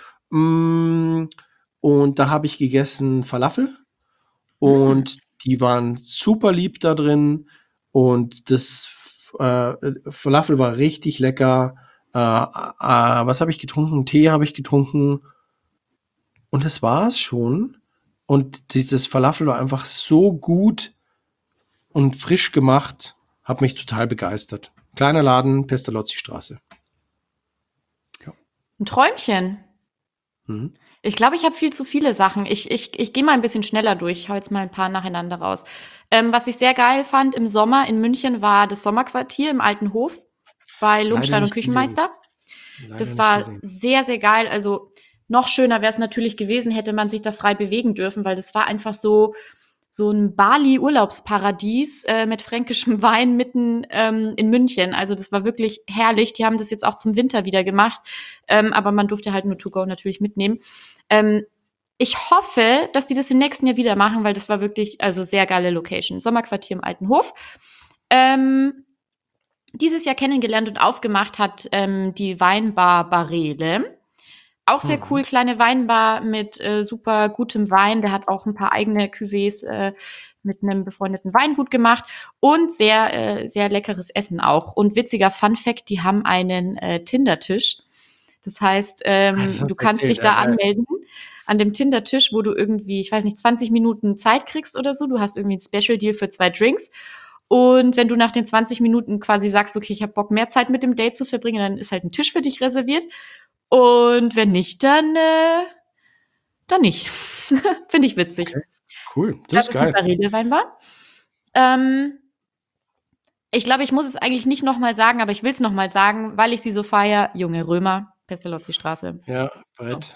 Und da habe ich gegessen Falafel und die waren super lieb da drin und das Falafel war richtig lecker. Was habe ich getrunken? Tee habe ich getrunken und das war's schon. Und dieses Falafel war einfach so gut und frisch gemacht, hat mich total begeistert. Kleiner Laden, Pestalozzi-Straße. Ein Träumchen. Mhm. Ich glaube, ich habe viel zu viele Sachen. Ich gehe mal ein bisschen schneller durch. Ich hau jetzt mal ein paar nacheinander raus. Was ich sehr geil fand im Sommer in München war das Sommerquartier im Alten Hof bei Lumstein und nicht gesehen. Küchenmeister. Leider Das nicht war gesehen. sehr, sehr geil. Also noch schöner wäre es natürlich gewesen, hätte man sich da frei bewegen dürfen, weil das war einfach so ein Bali-Urlaubsparadies mit fränkischem Wein mitten in München. Also das war wirklich herrlich. Die haben das jetzt auch zum Winter wieder gemacht, aber man durfte halt nur To-Go natürlich mitnehmen. Ich hoffe, dass die das im nächsten Jahr wieder machen, weil das war wirklich also sehr geile Location. Sommerquartier im Alten Hof. Dieses Jahr kennengelernt und aufgemacht hat die Weinbar Barele. Auch sehr cool, kleine Weinbar mit super gutem Wein. Der hat auch ein paar eigene Cuvées mit einem befreundeten Weingut gemacht und sehr, sehr leckeres Essen auch. Und witziger Funfact, die haben einen Tinder-Tisch. Das heißt, du kannst dich da anmelden an dem Tinder-Tisch, wo du irgendwie, ich weiß nicht, 20 Minuten Zeit kriegst oder so. Du hast irgendwie einen Special-Deal für 2 Drinks. Und wenn du nach den 20 Minuten quasi sagst, okay, ich habe Bock, mehr Zeit mit dem Date zu verbringen, dann ist halt ein Tisch für dich reserviert. Und wenn nicht, dann nicht. Finde ich witzig. Okay. Cool, Das ist ist die geil. Barele Weinbar. Ich glaube, ich muss es eigentlich nicht nochmal sagen, aber ich will es nochmal sagen, weil ich sie so feier. Junge Römer, Pestalozzi-Straße. Ja, Brett.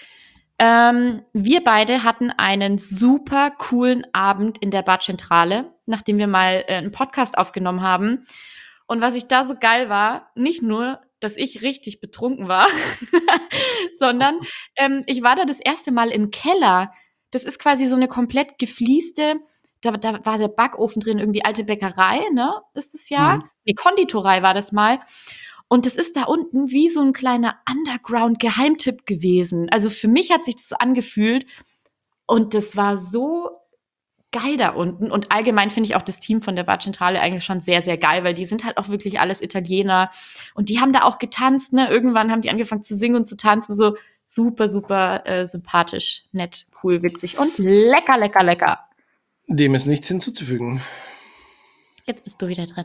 Wir beide hatten einen super coolen Abend in der Badzentrale, nachdem wir mal einen Podcast aufgenommen haben. Und was ich da so geil war, nicht nur, dass ich richtig betrunken war, sondern ich war da das erste Mal im Keller. Das ist quasi so eine komplett geflieste, da war der Backofen drin, irgendwie alte Bäckerei, ne, ist es ja. Nee, Konditorei war das mal. Und es ist da unten wie so ein kleiner Underground-Geheimtipp gewesen. Also für mich hat sich das so angefühlt und das war so geil da unten. Und allgemein finde ich auch das Team von der Barcentrale eigentlich schon sehr, sehr geil, weil die sind halt auch wirklich alles Italiener. Und die haben da auch getanzt, ne? Irgendwann haben die angefangen zu singen und zu tanzen. So super, super sympathisch, nett, cool, witzig und lecker, lecker, lecker. Dem ist nichts hinzuzufügen. Jetzt bist du wieder dran.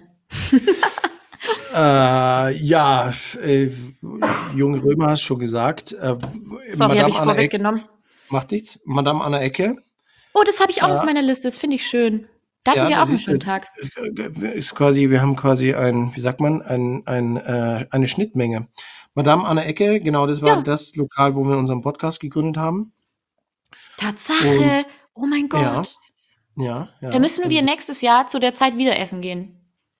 Ja, Junge Römer hast schon gesagt. Sorry, habe ich vorweggenommen. Macht nichts. Madame Anna Ecke. Oh, das habe ich auch auf meiner Liste. Das finde ich schön. Da hatten wir auch einen schönen Tag. Ist quasi, wir haben quasi wie sagt man, eine Schnittmenge. Madame Anna Ecke, genau, das war das Lokal, wo wir unseren Podcast gegründet haben. Tatsache. Oh mein Gott. Ja. Da müssen wir nächstes Jahr zu der Zeit wieder essen gehen.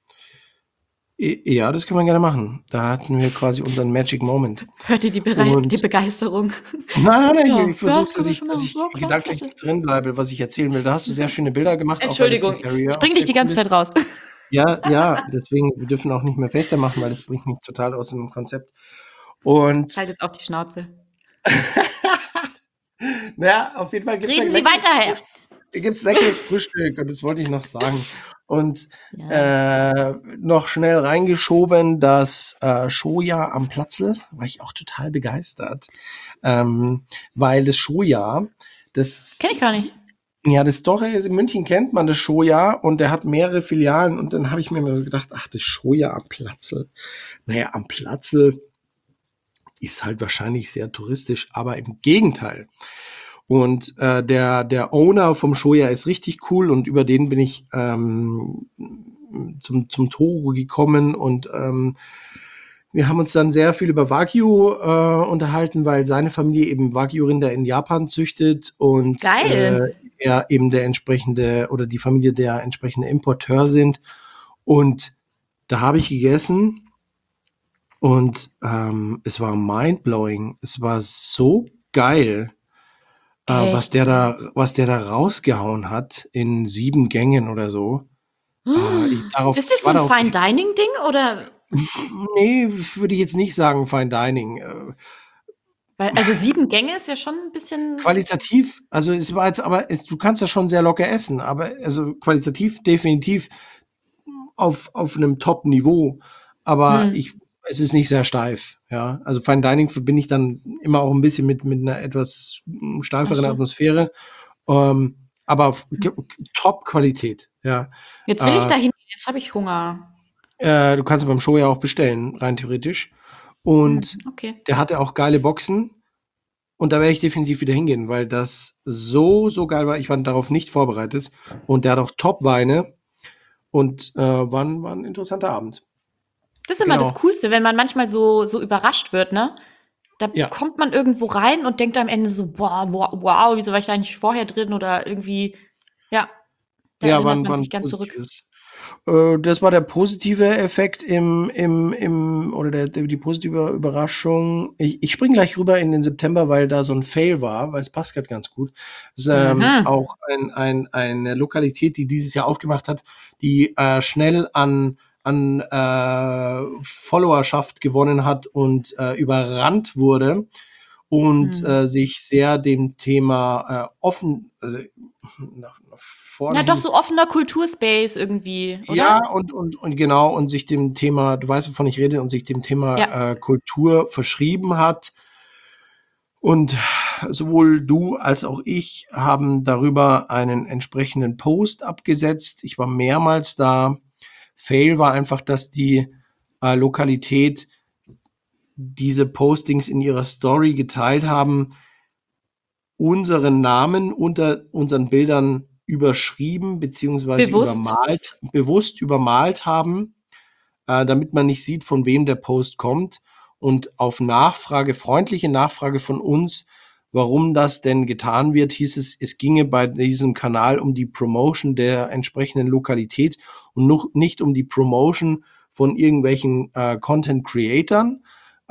Ja, das können wir gerne machen. Da hatten wir quasi unseren Magic Moment. Hört ihr die Begeisterung? Nein, ich versuche, dass ich gedanklich drin bleibe, was ich erzählen will. Da hast du sehr schöne Bilder gemacht. Entschuldigung, ich bringe dich die ganze Zeit raus. Ja, deswegen, wir dürfen auch nicht mehr Fester machen, weil das bringt mich total aus dem Konzept. Und halt jetzt auch die Schnauze. Naja, auf jeden Fall Reden Sie weiter, Herr. Gibt es leckeres Frühstück und das wollte ich noch sagen. Und noch schnell reingeschoben, das Showjahr am Platzl, war ich auch total begeistert, weil das Showjahr, das kenne ich gar nicht. Ja, das doch, in München kennt man das Showjahr und der hat mehrere Filialen und dann habe ich mir immer so gedacht, ach, das Showjahr am Platzl. Naja, am Platzl ist halt wahrscheinlich sehr touristisch, aber im Gegenteil. Und der Owner vom Showjahr ist richtig cool und über den bin ich zum Toro gekommen und wir haben uns dann sehr viel über Wagyu unterhalten, weil seine Familie eben Wagyu-Rinder in Japan züchtet und er eben der entsprechende oder die Familie der entsprechende Importeur sind. Und da habe ich gegessen und es war mindblowing. Es war so geil. Was der da rausgehauen hat in 7 Gängen oder so. Ist das so ein Fine-Dining-Ding oder? Nee, würde ich jetzt nicht sagen Fine Dining. Also 7 Gänge ist ja schon ein bisschen qualitativ, also es war jetzt du kannst das schon sehr locker essen, aber also qualitativ definitiv auf einem Top-Niveau, aber es ist nicht sehr steif, ja. Also Fine Dining verbinde ich dann immer auch ein bisschen mit einer etwas steiferen Atmosphäre, aber Top-Qualität, ja. Jetzt will ich da hin, jetzt habe ich Hunger. Du kannst beim Show ja auch bestellen, rein theoretisch. Und der hatte auch geile Boxen. Und da werde ich definitiv wieder hingehen, weil das so geil war. Ich war darauf nicht vorbereitet. Und der hat auch Top-Weine. Und war ein interessanter Abend. Das ist immer das Coolste, wenn man manchmal so überrascht wird, ne? Da kommt man irgendwo rein und denkt am Ende so, wow, wieso war ich da nicht vorher drin? Oder irgendwie, da erinnert man sich ganz zurück. Das war der positive Effekt oder die positive Überraschung. Ich springe gleich rüber in den September, weil da so ein Fail war, weil es passt gerade ganz gut. Das ist auch eine Lokalität, die dieses Jahr aufgemacht hat, die schnell an Followerschaft gewonnen hat und überrannt wurde und sich sehr dem Thema offen, also doch so offener Kulturspace irgendwie, oder? Ja, und genau, und sich dem Thema, du weißt, wovon ich rede, und sich dem Thema Kultur verschrieben hat. Und sowohl du als auch ich haben darüber einen entsprechenden Post abgesetzt. Ich war mehrmals da. Fail war einfach, dass die Lokalität diese Postings in ihrer Story geteilt haben, unseren Namen unter unseren Bildern überschrieben beziehungsweise bewusst übermalt haben, damit man nicht sieht, von wem der Post kommt. Und auf freundliche Nachfrage von uns, warum das denn getan wird, hieß es ginge bei diesem Kanal um die Promotion der entsprechenden Lokalität und nicht um die Promotion von irgendwelchen Content-Creatern.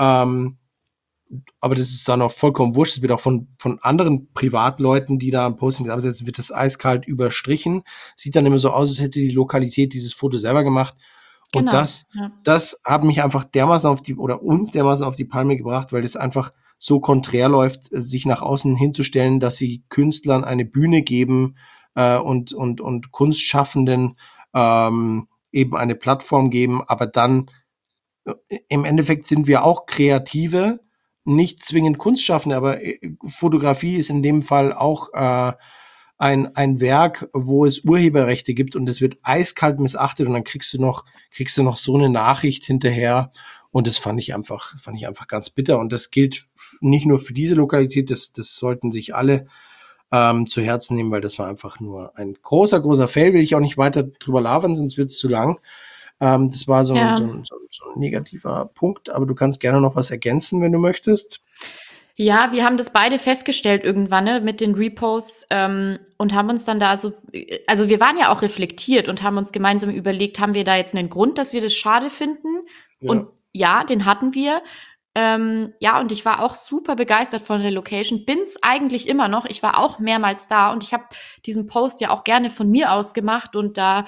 Aber das ist dann auch vollkommen wurscht. Es wird auch von anderen Privatleuten, die da ein Posting absetzen, wird das eiskalt überstrichen. Sieht dann immer so aus, als hätte die Lokalität dieses Foto selber gemacht. Und Genau, das, ja. das hat mich einfach dermaßen oder uns dermaßen auf die Palme gebracht, weil das einfach so konträr läuft, sich nach außen hinzustellen, dass sie Künstlern eine Bühne geben und Kunstschaffenden eben eine Plattform geben, aber dann im Endeffekt sind wir auch Kreative, nicht zwingend Kunstschaffende, aber Fotografie ist in dem Fall auch ein Werk, wo es Urheberrechte gibt und es wird eiskalt missachtet und dann kriegst du noch so eine Nachricht hinterher und das fand ich einfach ganz bitter und das gilt nicht nur für diese Lokalität, das sollten sich alle zu Herzen nehmen, weil das war einfach nur ein großer Fail, will ich auch nicht weiter drüber labern, sonst wird es zu lang. Das war Ja. so ein negativer Punkt, aber du kannst gerne noch was ergänzen, wenn du möchtest. Ja, wir haben das beide festgestellt irgendwann, ne, mit den Reposts, und haben uns dann da also wir waren ja auch reflektiert und haben uns gemeinsam überlegt, haben wir da jetzt einen Grund, dass wir das schade finden? Ja. Und ja, den hatten wir. Ja, und ich war auch super begeistert von der Location, bin's eigentlich immer noch. Ich war auch mehrmals da und ich habe diesen Post ja auch gerne von mir aus gemacht und da,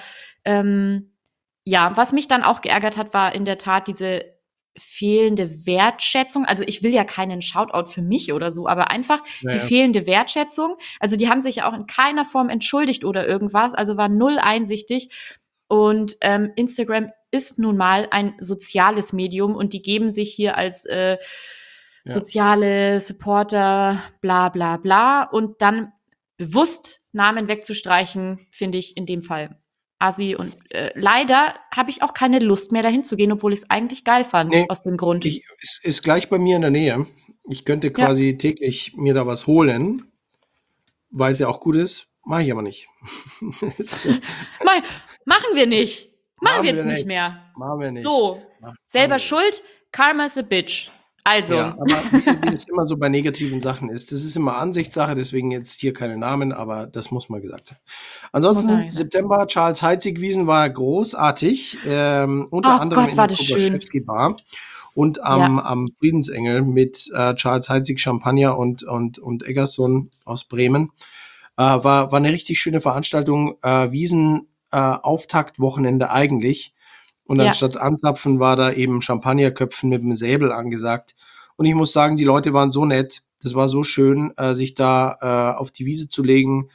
ja, was mich dann auch geärgert hat, war in der Tat diese fehlende Wertschätzung. Also ich will ja keinen Shoutout für mich oder so, aber einfach die Naja. fehlende Wertschätzung. Also die haben sich ja auch in keiner Form entschuldigt oder irgendwas, also war null einsichtig. Und Instagram ist nun mal ein soziales Medium und die geben sich hier als Ja. soziale Supporter, bla bla bla. Und dann bewusst Namen wegzustreichen, finde ich in dem Fall assi. Und leider habe ich auch keine Lust mehr, dahin zu gehen, obwohl ich es eigentlich geil fand, Nee, aus dem Grund. ist gleich bei mir in der Nähe. Ich könnte Ja. quasi täglich mir da was holen, weil es ja auch gut ist. Mache ich aber nicht. Das, Mal, machen wir nicht. Machen wir machen wir jetzt nicht nicht. mehr. Machen wir nicht. So, Machen selber wir nicht. schuld, Karma is a bitch. Also, Ja, aber wie es immer so bei negativen Sachen ist, das ist immer Ansichtssache, deswegen jetzt hier keine Namen, aber das muss mal gesagt sein. muss er Ansonsten nicht sagen. September, Charles Heitzig-Wiesen war großartig, unter Oh anderem Gott, in war der das schön. Kobaschewski Bar und Ja, am Friedensengel mit Charles Heitzig Champagner und Eggerson aus Bremen. War eine richtig schöne Veranstaltung, Wiesen Auftaktwochenende eigentlich. Und ja, anstatt Anzapfen war da eben Champagnerköpfen mit dem Säbel angesagt. Und ich muss sagen, die Leute waren so nett. Das war so schön, sich da auf die Wiese zu legen,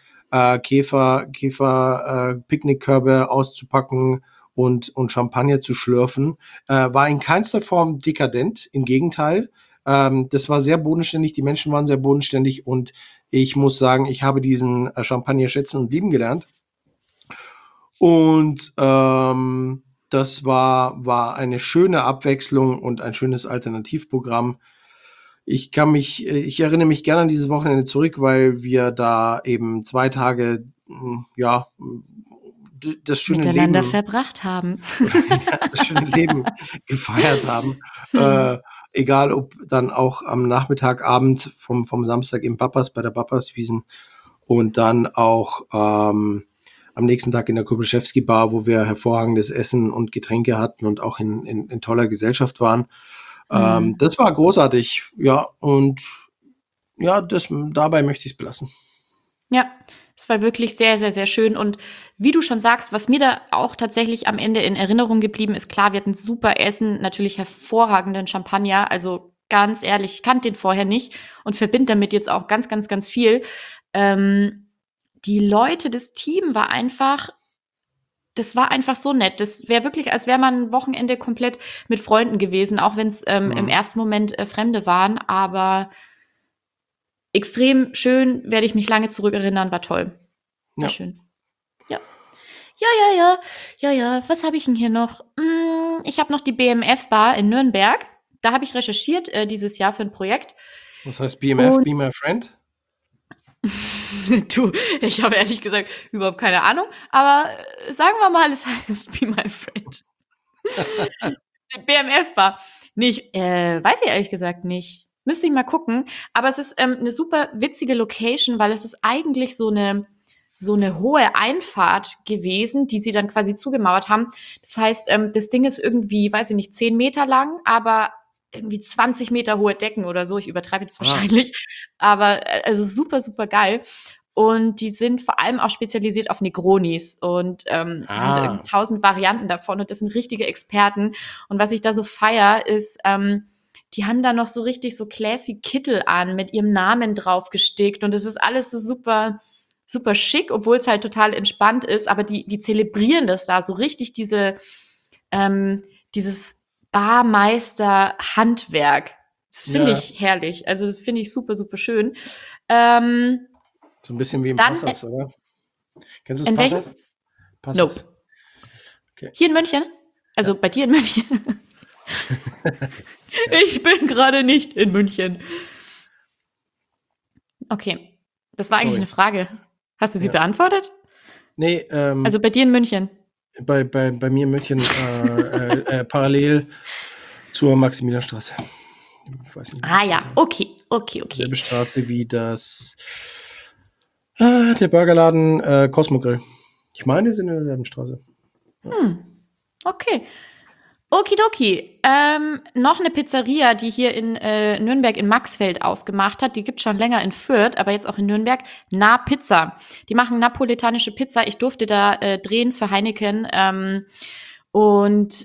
Picknickkörbe auszupacken und Champagner zu schlürfen. War in keinster Form dekadent, im Gegenteil. Das war sehr bodenständig, die Menschen waren sehr bodenständig und ich muss sagen, ich habe diesen Champagner schätzen und lieben gelernt. Und das war eine schöne Abwechslung und ein schönes Alternativprogramm. Ich erinnere mich gerne an dieses Wochenende zurück, weil wir da eben 2 Tage, ja, das schöne miteinander Leben verbracht haben. ja, das schöne Leben gefeiert haben. Hm. Äh, egal ob dann auch am Nachmittag, Abend vom Samstag im Papas, bei der Papaswiesen und dann auch am nächsten Tag in der Kubischewski Bar, wo wir hervorragendes Essen und Getränke hatten und auch in toller Gesellschaft waren. Hm. Das war großartig, ja, und ja, dabei möchte ich es belassen. Ja, es war wirklich sehr, sehr, sehr schön. Und wie du schon sagst, was mir da auch tatsächlich am Ende in Erinnerung geblieben ist, klar, wir hatten super Essen, natürlich hervorragenden Champagner. Also ganz ehrlich, ich kannte den vorher nicht und verbinde damit jetzt auch ganz, ganz, ganz viel. Die Leute, das Team das war einfach so nett. Das wäre wirklich, als wäre man ein Wochenende komplett mit Freunden gewesen, auch wenn es im Mhm. ersten Moment Fremde waren. Aber extrem schön, werde ich mich lange zurückerinnern, war toll. War Ja. schön. Ja. Ja, ja, ja. Ja, ja. Was habe ich denn hier noch? Ich habe noch die BMF-Bar in Nürnberg. Da habe ich recherchiert dieses Jahr für ein Projekt. Was heißt BMF, Und Be My Friend? du, ich habe ehrlich gesagt überhaupt keine Ahnung, aber sagen wir mal, es heißt Be My Friend. BMF-Bar. Nicht, weiß ich ehrlich gesagt nicht. Müsste ich mal gucken. Aber es ist eine super witzige Location, weil es ist eigentlich so eine hohe Einfahrt gewesen, die sie dann quasi zugemauert haben. Das heißt, das Ding ist irgendwie, weiß ich nicht, 10 Meter lang, aber irgendwie 20 Meter hohe Decken oder so. Ich übertreibe jetzt Ah, wahrscheinlich. Aber also super, super geil. und die sind vor allem auch spezialisiert auf Negronis und haben da irgendwie 1000 Varianten davon und das sind richtige Experten. Und was ich da so feier, ist, die haben da noch so richtig so classy Kittel an mit ihrem Namen drauf gestickt und es ist alles so super, super schick, obwohl es halt total entspannt ist, aber die zelebrieren das da so richtig dieses Barmeister-Handwerk. Das finde ich herrlich. Also das finde ich super, super schön. So ein bisschen wie im Dann, Passas, oder? Kennst du das in welchem? Passas? Passas. Nope. Okay. Hier in München? Also bei dir in München? Ich bin gerade nicht in München. Okay. Das war eigentlich eine Frage. Hast du sie beantwortet? Nee, Also bei dir in München? bei mir in München parallel zur Maximilianstraße. Ich weiß nicht, Ah ja, okay. Selbe Straße wie der Burgerladen Cosmo Grill. Ich meine, die sind in derselben Straße. Okay. Okidoki. Noch eine Pizzeria, die hier in Nürnberg in Maxfeld aufgemacht hat. Die gibt schon länger in Fürth, aber jetzt auch in Nürnberg. Na Pizza. Die machen napoletanische Pizza. Ich durfte da drehen für Heineken. Und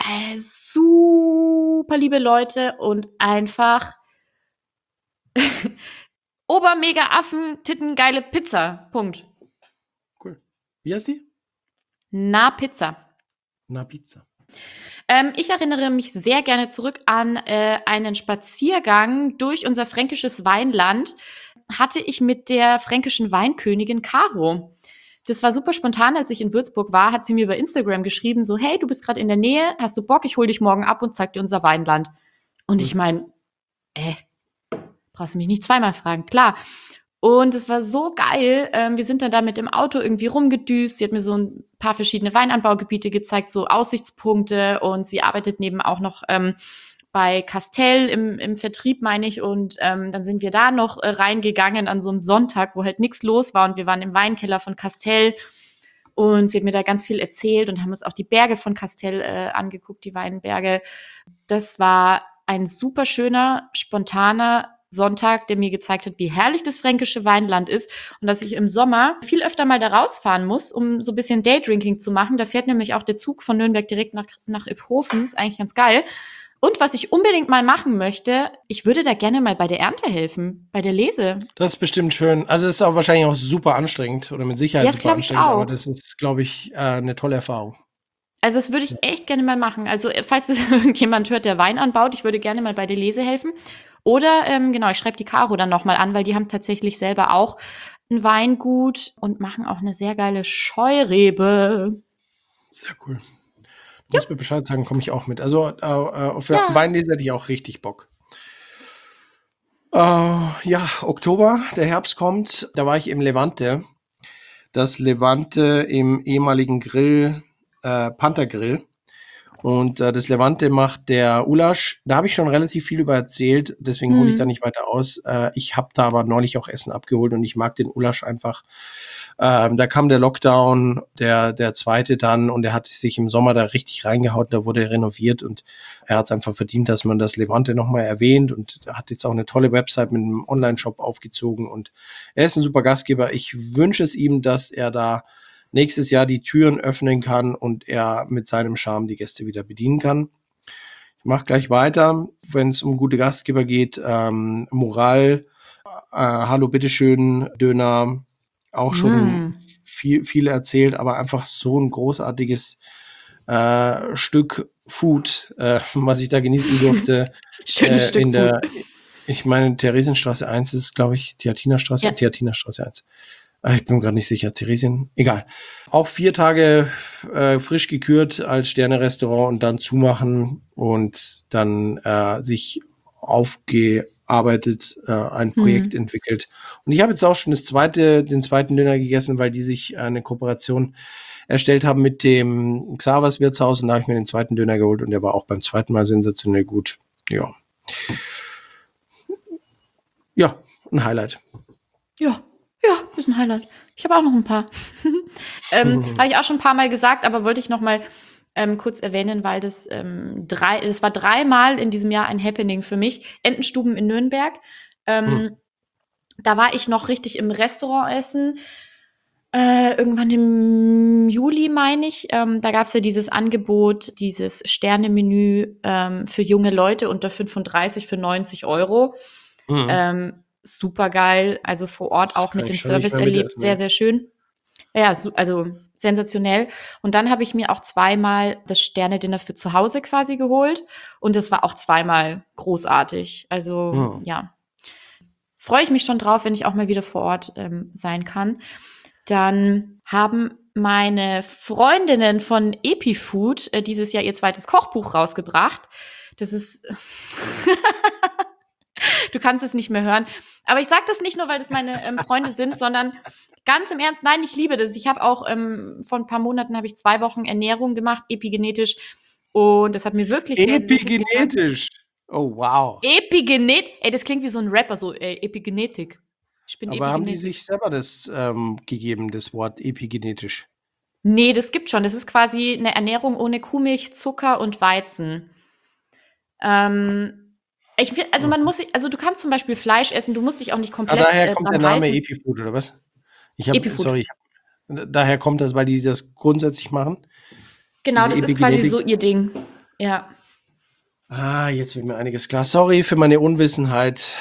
super liebe Leute und einfach Obermega-Affen, Titten, geile Pizza. Punkt. Cool. Wie heißt die? Na Pizza. Na Pizza. Ich erinnere mich sehr gerne zurück an einen Spaziergang durch unser fränkisches Weinland. Hatte ich mit der fränkischen Weinkönigin Caro. Das war super spontan, als ich in Würzburg war, hat sie mir über Instagram geschrieben, so, hey, du bist gerade in der Nähe, hast du Bock, ich hol dich morgen ab und zeig dir unser Weinland. Und ich meine, brauchst du mich nicht zweimal fragen, klar. Und es war so geil. Wir sind dann da mit dem Auto irgendwie rumgedüst. Sie hat mir so ein paar verschiedene Weinanbaugebiete gezeigt, so Aussichtspunkte. Und sie arbeitet neben auch noch bei Castell im Vertrieb, meine ich. Und dann sind wir da noch reingegangen an so einem Sonntag, wo halt nichts los war. Und wir waren im Weinkeller von Castell. Und sie hat mir da ganz viel erzählt und haben uns auch die Berge von Castell angeguckt, die Weinberge. Das war ein super schöner, spontaner Sonntag, der mir gezeigt hat, wie herrlich das fränkische Weinland ist und dass ich im Sommer viel öfter mal da rausfahren muss, um so ein bisschen Daydrinking zu machen. Da fährt nämlich auch der Zug von Nürnberg direkt nach Iphofen. Ist eigentlich ganz geil. Und was ich unbedingt mal machen möchte, ich würde da gerne mal bei der Ernte helfen, bei der Lese. Das ist bestimmt schön. Also es ist auch wahrscheinlich auch super anstrengend oder mit Sicherheit Ja, das super glaube ich anstrengend, aber auch. das ist, glaube ich, eine tolle Erfahrung. Also das würde ich echt gerne mal machen. Also falls es irgendjemand hört, der Wein anbaut, ich würde gerne mal bei der Lese helfen. Oder genau, ich schreibe die Caro dann noch mal an, weil die haben tatsächlich selber auch ein Weingut und machen auch eine sehr geile Scheurebe. Sehr cool. Du musst mir Bescheid sagen, komme ich auch mit. Also auf Weinlese hätte ich auch richtig Bock. Ja, Oktober, der Herbst kommt. Da war ich im Levante. Das Levante im ehemaligen Grill, Panther Grill. Und das Levante macht der Ulasch. Da habe ich schon relativ viel über erzählt, deswegen hole ich da nicht weiter aus. Ich habe da aber neulich auch Essen abgeholt und ich mag den Ulasch einfach. Da kam der Lockdown, der zweite dann, und er hat sich im Sommer da richtig reingehauen, da wurde er renoviert und er hat es einfach verdient, dass man das Levante nochmal erwähnt, und er hat jetzt auch eine tolle Website mit einem Online-Shop aufgezogen und er ist ein super Gastgeber. Ich wünsche es ihm, dass er da nächstes Jahr die Türen öffnen kann und er mit seinem Charme die Gäste wieder bedienen kann. Ich mache gleich weiter, wenn es um gute Gastgeber geht. Moral, hallo, bitteschön, Döner, auch schon viel erzählt, aber einfach so ein großartiges Stück Food, was ich da genießen durfte. Schönes Stück in der, Food. Ich meine, Theresienstraße 1 ist, glaube ich, Theatinerstraße 1. Ich bin gerade nicht sicher, Theresien, egal. Auch 4 Tage frisch gekürt als Sterne-Restaurant und dann zumachen und dann sich aufgearbeitet ein Projekt entwickelt. Und ich habe jetzt auch schon den zweiten Döner gegessen, weil die sich eine Kooperation erstellt haben mit dem Xavers Wirtshaus, und da habe ich mir den zweiten Döner geholt und der war auch beim zweiten Mal sensationell gut. Ja. Ja, ein Highlight. Ja, ist ein Highlight. Ich habe auch noch ein paar. Habe ich auch schon ein paar Mal gesagt, aber wollte ich noch mal kurz erwähnen, weil das war 3-mal in diesem Jahr ein Happening für mich. Entenstuben in Nürnberg. Da war ich noch richtig im Restaurant essen. Irgendwann im Juli, meine ich. Da gab's ja dieses Angebot, dieses Sternemenü für junge Leute unter 35 für 90 €. Mhm. Super geil. Also vor Ort Das auch kann mit dem ich schon nicht Service mehr erlebt. mitessen, Sehr, ja. sehr schön. Ja, also sensationell. Und dann habe ich mir auch zweimal das Sterne-Dinner für zu Hause quasi geholt. Und das war auch zweimal großartig. Also Mhm. ja, freue ich mich schon drauf, wenn ich auch mal wieder vor Ort sein kann. Dann haben meine Freundinnen von EpiFood dieses Jahr ihr zweites Kochbuch rausgebracht. Das ist, du kannst es nicht mehr hören. Aber ich sage das nicht nur, weil das meine Freunde sind, sondern ganz im Ernst, nein, ich liebe das. Ich habe auch vor ein paar Monaten habe ich 2 Wochen Ernährung gemacht, epigenetisch. Und das hat mir wirklich sehr, sehr, sehr gut getan. Epigenetisch. Oh, wow. Ey, das klingt wie so ein Rapper, so Epigenetik. Ich bin Aber haben die Epigenetik. sich selber das gegeben, das Wort epigenetisch? Nee, das gibt schon. Das ist quasi eine Ernährung ohne Kuhmilch, Zucker und Weizen. Also man Mhm. muss sich, also du kannst zum Beispiel Fleisch essen, du musst dich auch nicht Ah, komplett daher kommt der dran Name halten. Epifood, oder was? Epifood. Sorry, daher kommt das, weil die das grundsätzlich machen, Genau, diese das ist quasi Epigenetik. so ihr Ding. Ja. Ah, jetzt wird mir einiges klar. Sorry für meine Unwissenheit.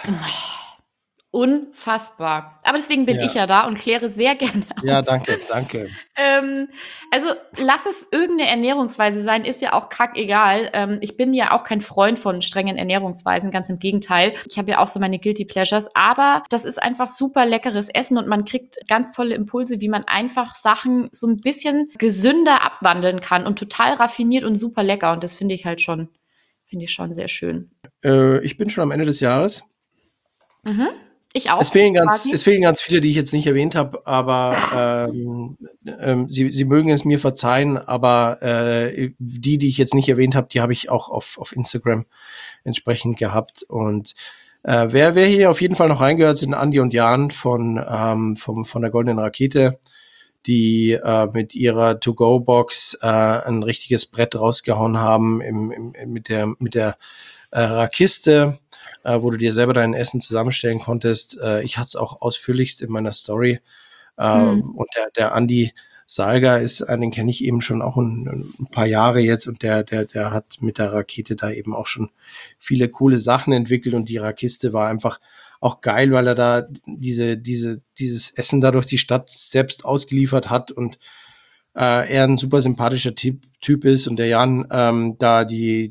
Unfassbar. Aber deswegen bin ich Ja, ja da und kläre sehr gerne ja, auf. danke, danke. Ähm, also lass es irgendeine Ernährungsweise sein, ist ja auch kackegal. Ich bin ja auch kein Freund von strengen Ernährungsweisen, ganz im Gegenteil. Ich habe ja auch so meine Guilty Pleasures, aber das ist einfach super leckeres Essen und man kriegt ganz tolle Impulse, wie man einfach Sachen so ein bisschen gesünder abwandeln kann und total raffiniert und super lecker. Und das finde ich schon sehr schön. Ich bin schon am Ende des Jahres. Mhm. Ich auch, quasi. Es fehlen ganz viele, die ich jetzt nicht erwähnt habe, aber Sie mögen es mir verzeihen, aber die ich jetzt nicht erwähnt habe, die habe ich auch auf Instagram entsprechend gehabt. Und wer hier auf jeden Fall noch reingehört, sind Andi und Jan von der Goldenen Rakete, die mit ihrer To-Go-Box ein richtiges Brett rausgehauen haben mit der Rakiste, wo du dir selber dein Essen zusammenstellen konntest. Ich hatte es auch ausführlichst in meiner Story. Hm. Und der Andi Salga den kenne ich eben schon auch ein paar Jahre jetzt und der hat mit der Rakete da eben auch schon viele coole Sachen entwickelt und die Rakiste war einfach auch geil, weil er da dieses Essen da durch die Stadt selbst ausgeliefert hat und er ein super sympathischer Typ ist und der Jan da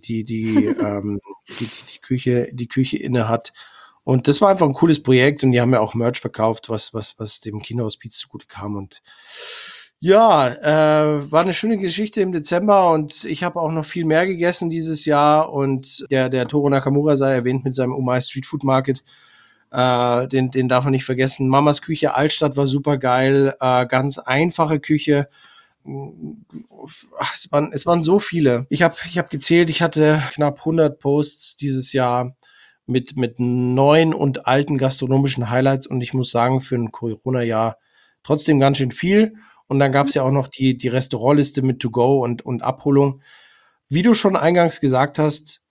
die Küche inne hat. Und das war einfach ein cooles Projekt und die haben ja auch Merch verkauft, was dem Kinderhospiz zugute kam. Und ja, war eine schöne Geschichte im Dezember und ich habe auch noch viel mehr gegessen dieses Jahr und der Toro Nakamura sei erwähnt mit seinem Umai Street Food Market. Den darf man nicht vergessen. Mamas Küche Altstadt war super geil, ganz einfache Küche. Ach, es waren so viele. Ich hab gezählt, ich hatte knapp 100 Posts dieses Jahr mit neuen und alten gastronomischen Highlights und ich muss sagen, für ein Corona-Jahr trotzdem ganz schön viel. Und dann gab es ja auch noch die Restaurantliste mit To-Go und Abholung. Wie du schon eingangs gesagt hast,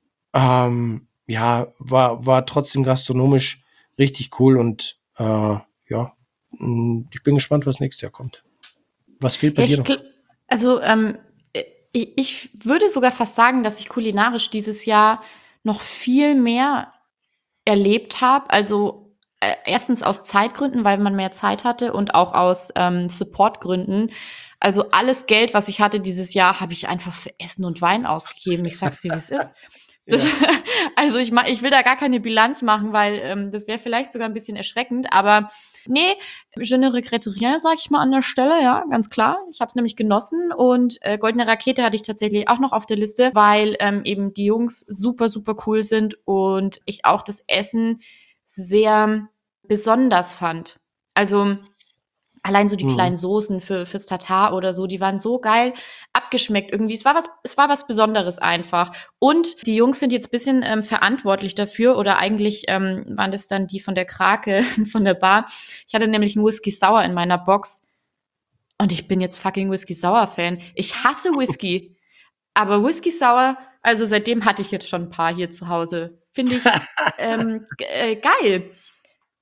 ja, war trotzdem gastronomisch richtig cool und ja, ich bin gespannt, was nächstes Jahr kommt. Was fehlt bei Ja, dir noch? also ich würde sogar fast sagen, dass ich kulinarisch dieses Jahr noch viel mehr erlebt habe. Also erstens aus Zeitgründen, weil man mehr Zeit hatte und auch aus Supportgründen. Also alles Geld, was ich hatte dieses Jahr, habe ich einfach für Essen und Wein ausgegeben. Ich sag's dir, wie es ist. Das, Ja. also ich will da gar keine Bilanz machen, weil das wäre vielleicht sogar ein bisschen erschreckend. Aber nee, je ne regrette rien, sag ich mal an der Stelle, ja, ganz klar. Ich habe es nämlich genossen und Goldene Rakete hatte ich tatsächlich auch noch auf der Liste, weil eben die Jungs super, super cool sind und ich auch das Essen sehr besonders fand. Also allein so die Mhm. kleinen Soßen fürs Tatar oder so, die waren so geil abgeschmeckt irgendwie. Es war was Besonderes einfach. Und die Jungs sind jetzt bisschen verantwortlich dafür oder eigentlich waren das dann die von der Krake, von der Bar. Ich hatte nämlich einen Whisky Sour in meiner Box und ich bin jetzt fucking Whisky Sour Fan. Ich hasse Whisky, aber Whisky Sour, also seitdem hatte ich jetzt schon ein paar hier zu Hause. Finde ich geil.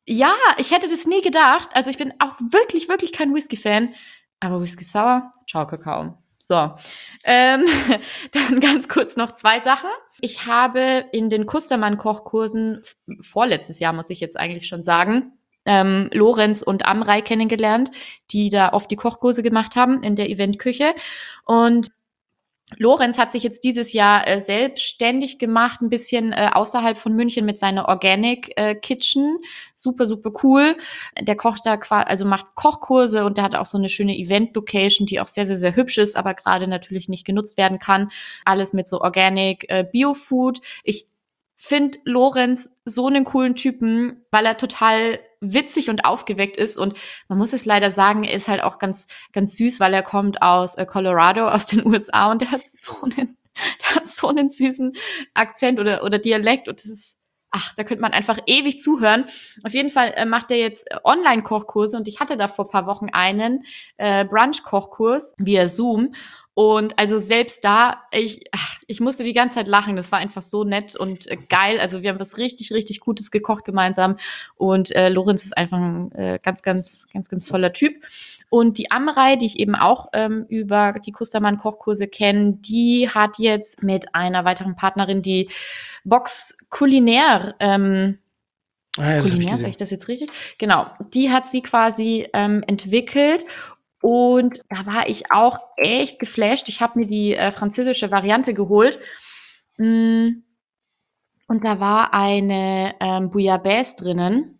Ja, ich hätte das nie gedacht. Also ich bin auch wirklich, wirklich kein Whisky-Fan. Aber Whisky Sour, ciao Kakao. So, ähm, dann ganz kurz noch 2 Sachen. Ich habe in den Kustermann-Kochkursen vorletztes Jahr, muss ich jetzt eigentlich schon sagen, Lorenz und Amrei kennengelernt, die da oft die Kochkurse gemacht haben in der Eventküche. Und Lorenz hat sich jetzt dieses Jahr selbstständig gemacht, ein bisschen außerhalb von München mit seiner Organic Kitchen. Super, super cool. Der kocht da quasi, also macht Kochkurse und der hat auch so eine schöne Event-Location, die auch sehr, sehr, sehr hübsch ist, aber gerade natürlich nicht genutzt werden kann. Alles mit so Organic Bio-Food. Ich finde Lorenz so einen coolen Typen, weil er total witzig und aufgeweckt ist. Und man muss es leider sagen, er ist halt auch ganz, ganz süß, weil er kommt aus Colorado, aus den USA und der hat so einen süßen Akzent oder Dialekt und das ist, ach, da könnte man einfach ewig zuhören. Auf jeden Fall macht er jetzt Online-Kochkurse und ich hatte da vor ein paar Wochen einen Brunch-Kochkurs via Zoom. Und also selbst da, ich musste die ganze Zeit lachen. Das war einfach so nett und geil. Also wir haben was richtig, richtig Gutes gekocht gemeinsam. Und Lorenz ist einfach ein ganz, ganz, ganz, ganz toller Typ. Und die Amrei, die ich eben auch über die Kustermann-Kochkurse kenne, die hat jetzt mit einer weiteren Partnerin die Box Kulinär Ah, ja, das habe ich Kulinär, sage gesehen. ich das jetzt richtig? Genau, die hat sie quasi entwickelt und da war ich auch echt geflasht. Ich habe mir die französische Variante geholt. Mm, und da war eine Bouillabaisse drinnen.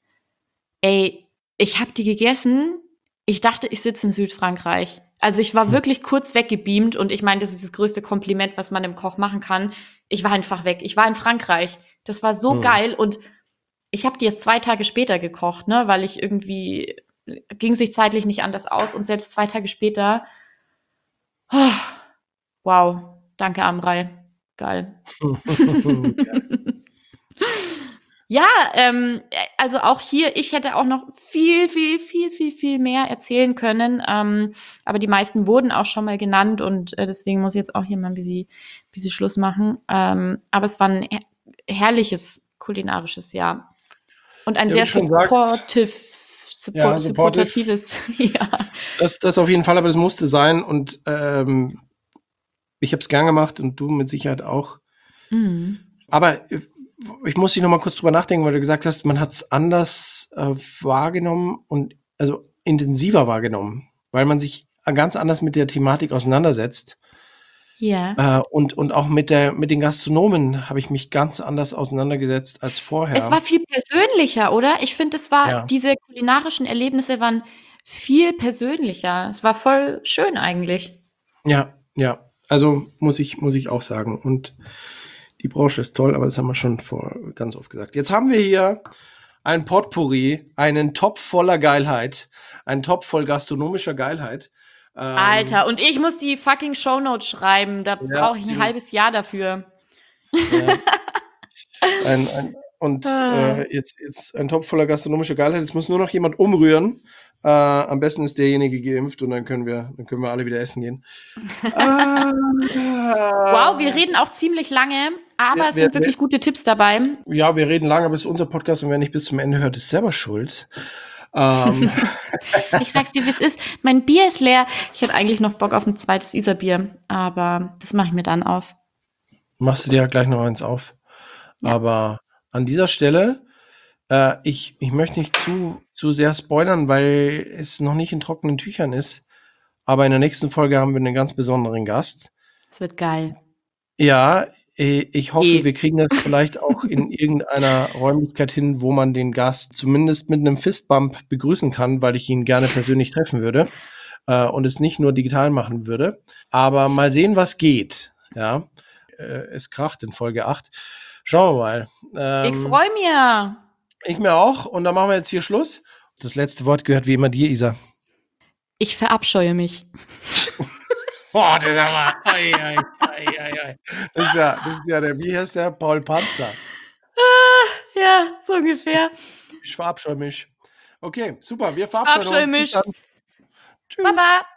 Ey, ich habe die gegessen. Ich dachte, ich sitze in Südfrankreich. Also ich war Hm. wirklich kurz weggebeamt und ich meine, das ist das größte Kompliment, was man dem Koch machen kann. Ich war einfach weg. Ich war in Frankreich. Das war so Hm. geil und ich habe die jetzt 2 Tage später gekocht, ne, weil ich irgendwie ging sich zeitlich nicht anders aus und selbst 2 Tage später, oh, wow, danke Amrei, geil. Ja, also auch hier, ich hätte auch noch viel, viel, viel, viel, viel mehr erzählen können, aber die meisten wurden auch schon mal genannt und deswegen muss ich jetzt auch hier mal ein bisschen Schluss machen. Aber es war ein herrliches kulinarisches Jahr und ein Ja, wie sehr du schon sagst, ja, supportive, supportatives Jahr. das auf jeden Fall, aber das musste sein und ich habe es gern gemacht und du mit Sicherheit auch. Mhm. Aber ich muss dich noch mal kurz drüber nachdenken, weil du gesagt hast, man hat es anders wahrgenommen und also intensiver wahrgenommen, weil man sich ganz anders mit der Thematik auseinandersetzt. Ja. Und auch mit den Gastronomen habe ich mich ganz anders auseinandergesetzt als Es vorher. war viel persönlicher, oder? Ich finde, es war Ja, diese kulinarischen Erlebnisse waren viel persönlicher. Es war voll schön eigentlich. ja, ja. Also muss ich auch sagen. Und die Branche ist toll, aber das haben wir schon vor ganz oft gesagt. Jetzt haben wir hier ein Potpourri, einen Topf voller Geilheit, einen Topf voll gastronomischer Geilheit. Alter, Ähm, und ich muss die fucking Shownotes schreiben. Da ja, brauche ich ein halbes Jahr dafür. ja. Und Ah. jetzt ein Topf voller gastronomischer Geilheit. Es muss nur noch jemand umrühren. Am besten ist derjenige geimpft und dann können wir alle wieder essen gehen. Ah, Wow, wir reden auch ziemlich lange, aber wir, es wir, sind wir, wirklich gute Tipps dabei. ja, wir reden lange, aber es ist unser Podcast und wer nicht bis zum Ende hört, ist selber schuld. Ähm, Ich sag's dir, wie es ist. Mein Bier ist leer. Ich hätte eigentlich noch Bock auf ein zweites Isarbier, aber das mache ich mir dann auf. machst du dir ja gleich noch eins auf. Ja. Aber an dieser Stelle, ich möchte nicht zu sehr spoilern, weil es noch nicht in trockenen Tüchern ist. Aber in der nächsten Folge haben wir einen ganz besonderen Gast. Es wird geil. Ja, ich hoffe, Eh. wir kriegen das vielleicht auch in irgendeiner Räumlichkeit hin, wo man den Gast zumindest mit einem Fistbump begrüßen kann, weil ich ihn gerne persönlich treffen würde, und es nicht nur digital machen würde. Aber mal sehen, was geht. Ja, es kracht in Folge 8. Schauen wir mal. Ich freue mich. Ich mir auch. Und dann machen wir jetzt hier Schluss. Das letzte Wort gehört wie immer dir, Isa. Ich verabscheue mich. Boah, das ist aber, ei, ei, ei, ei, ei. Das ist ja der, wie heißt der? Paul Panzer. Ja, so ungefähr. Ich verabscheue mich. Okay, super. Wir verabscheuen Verabscheue uns. Bis mich. dann. Tschüss. Baba.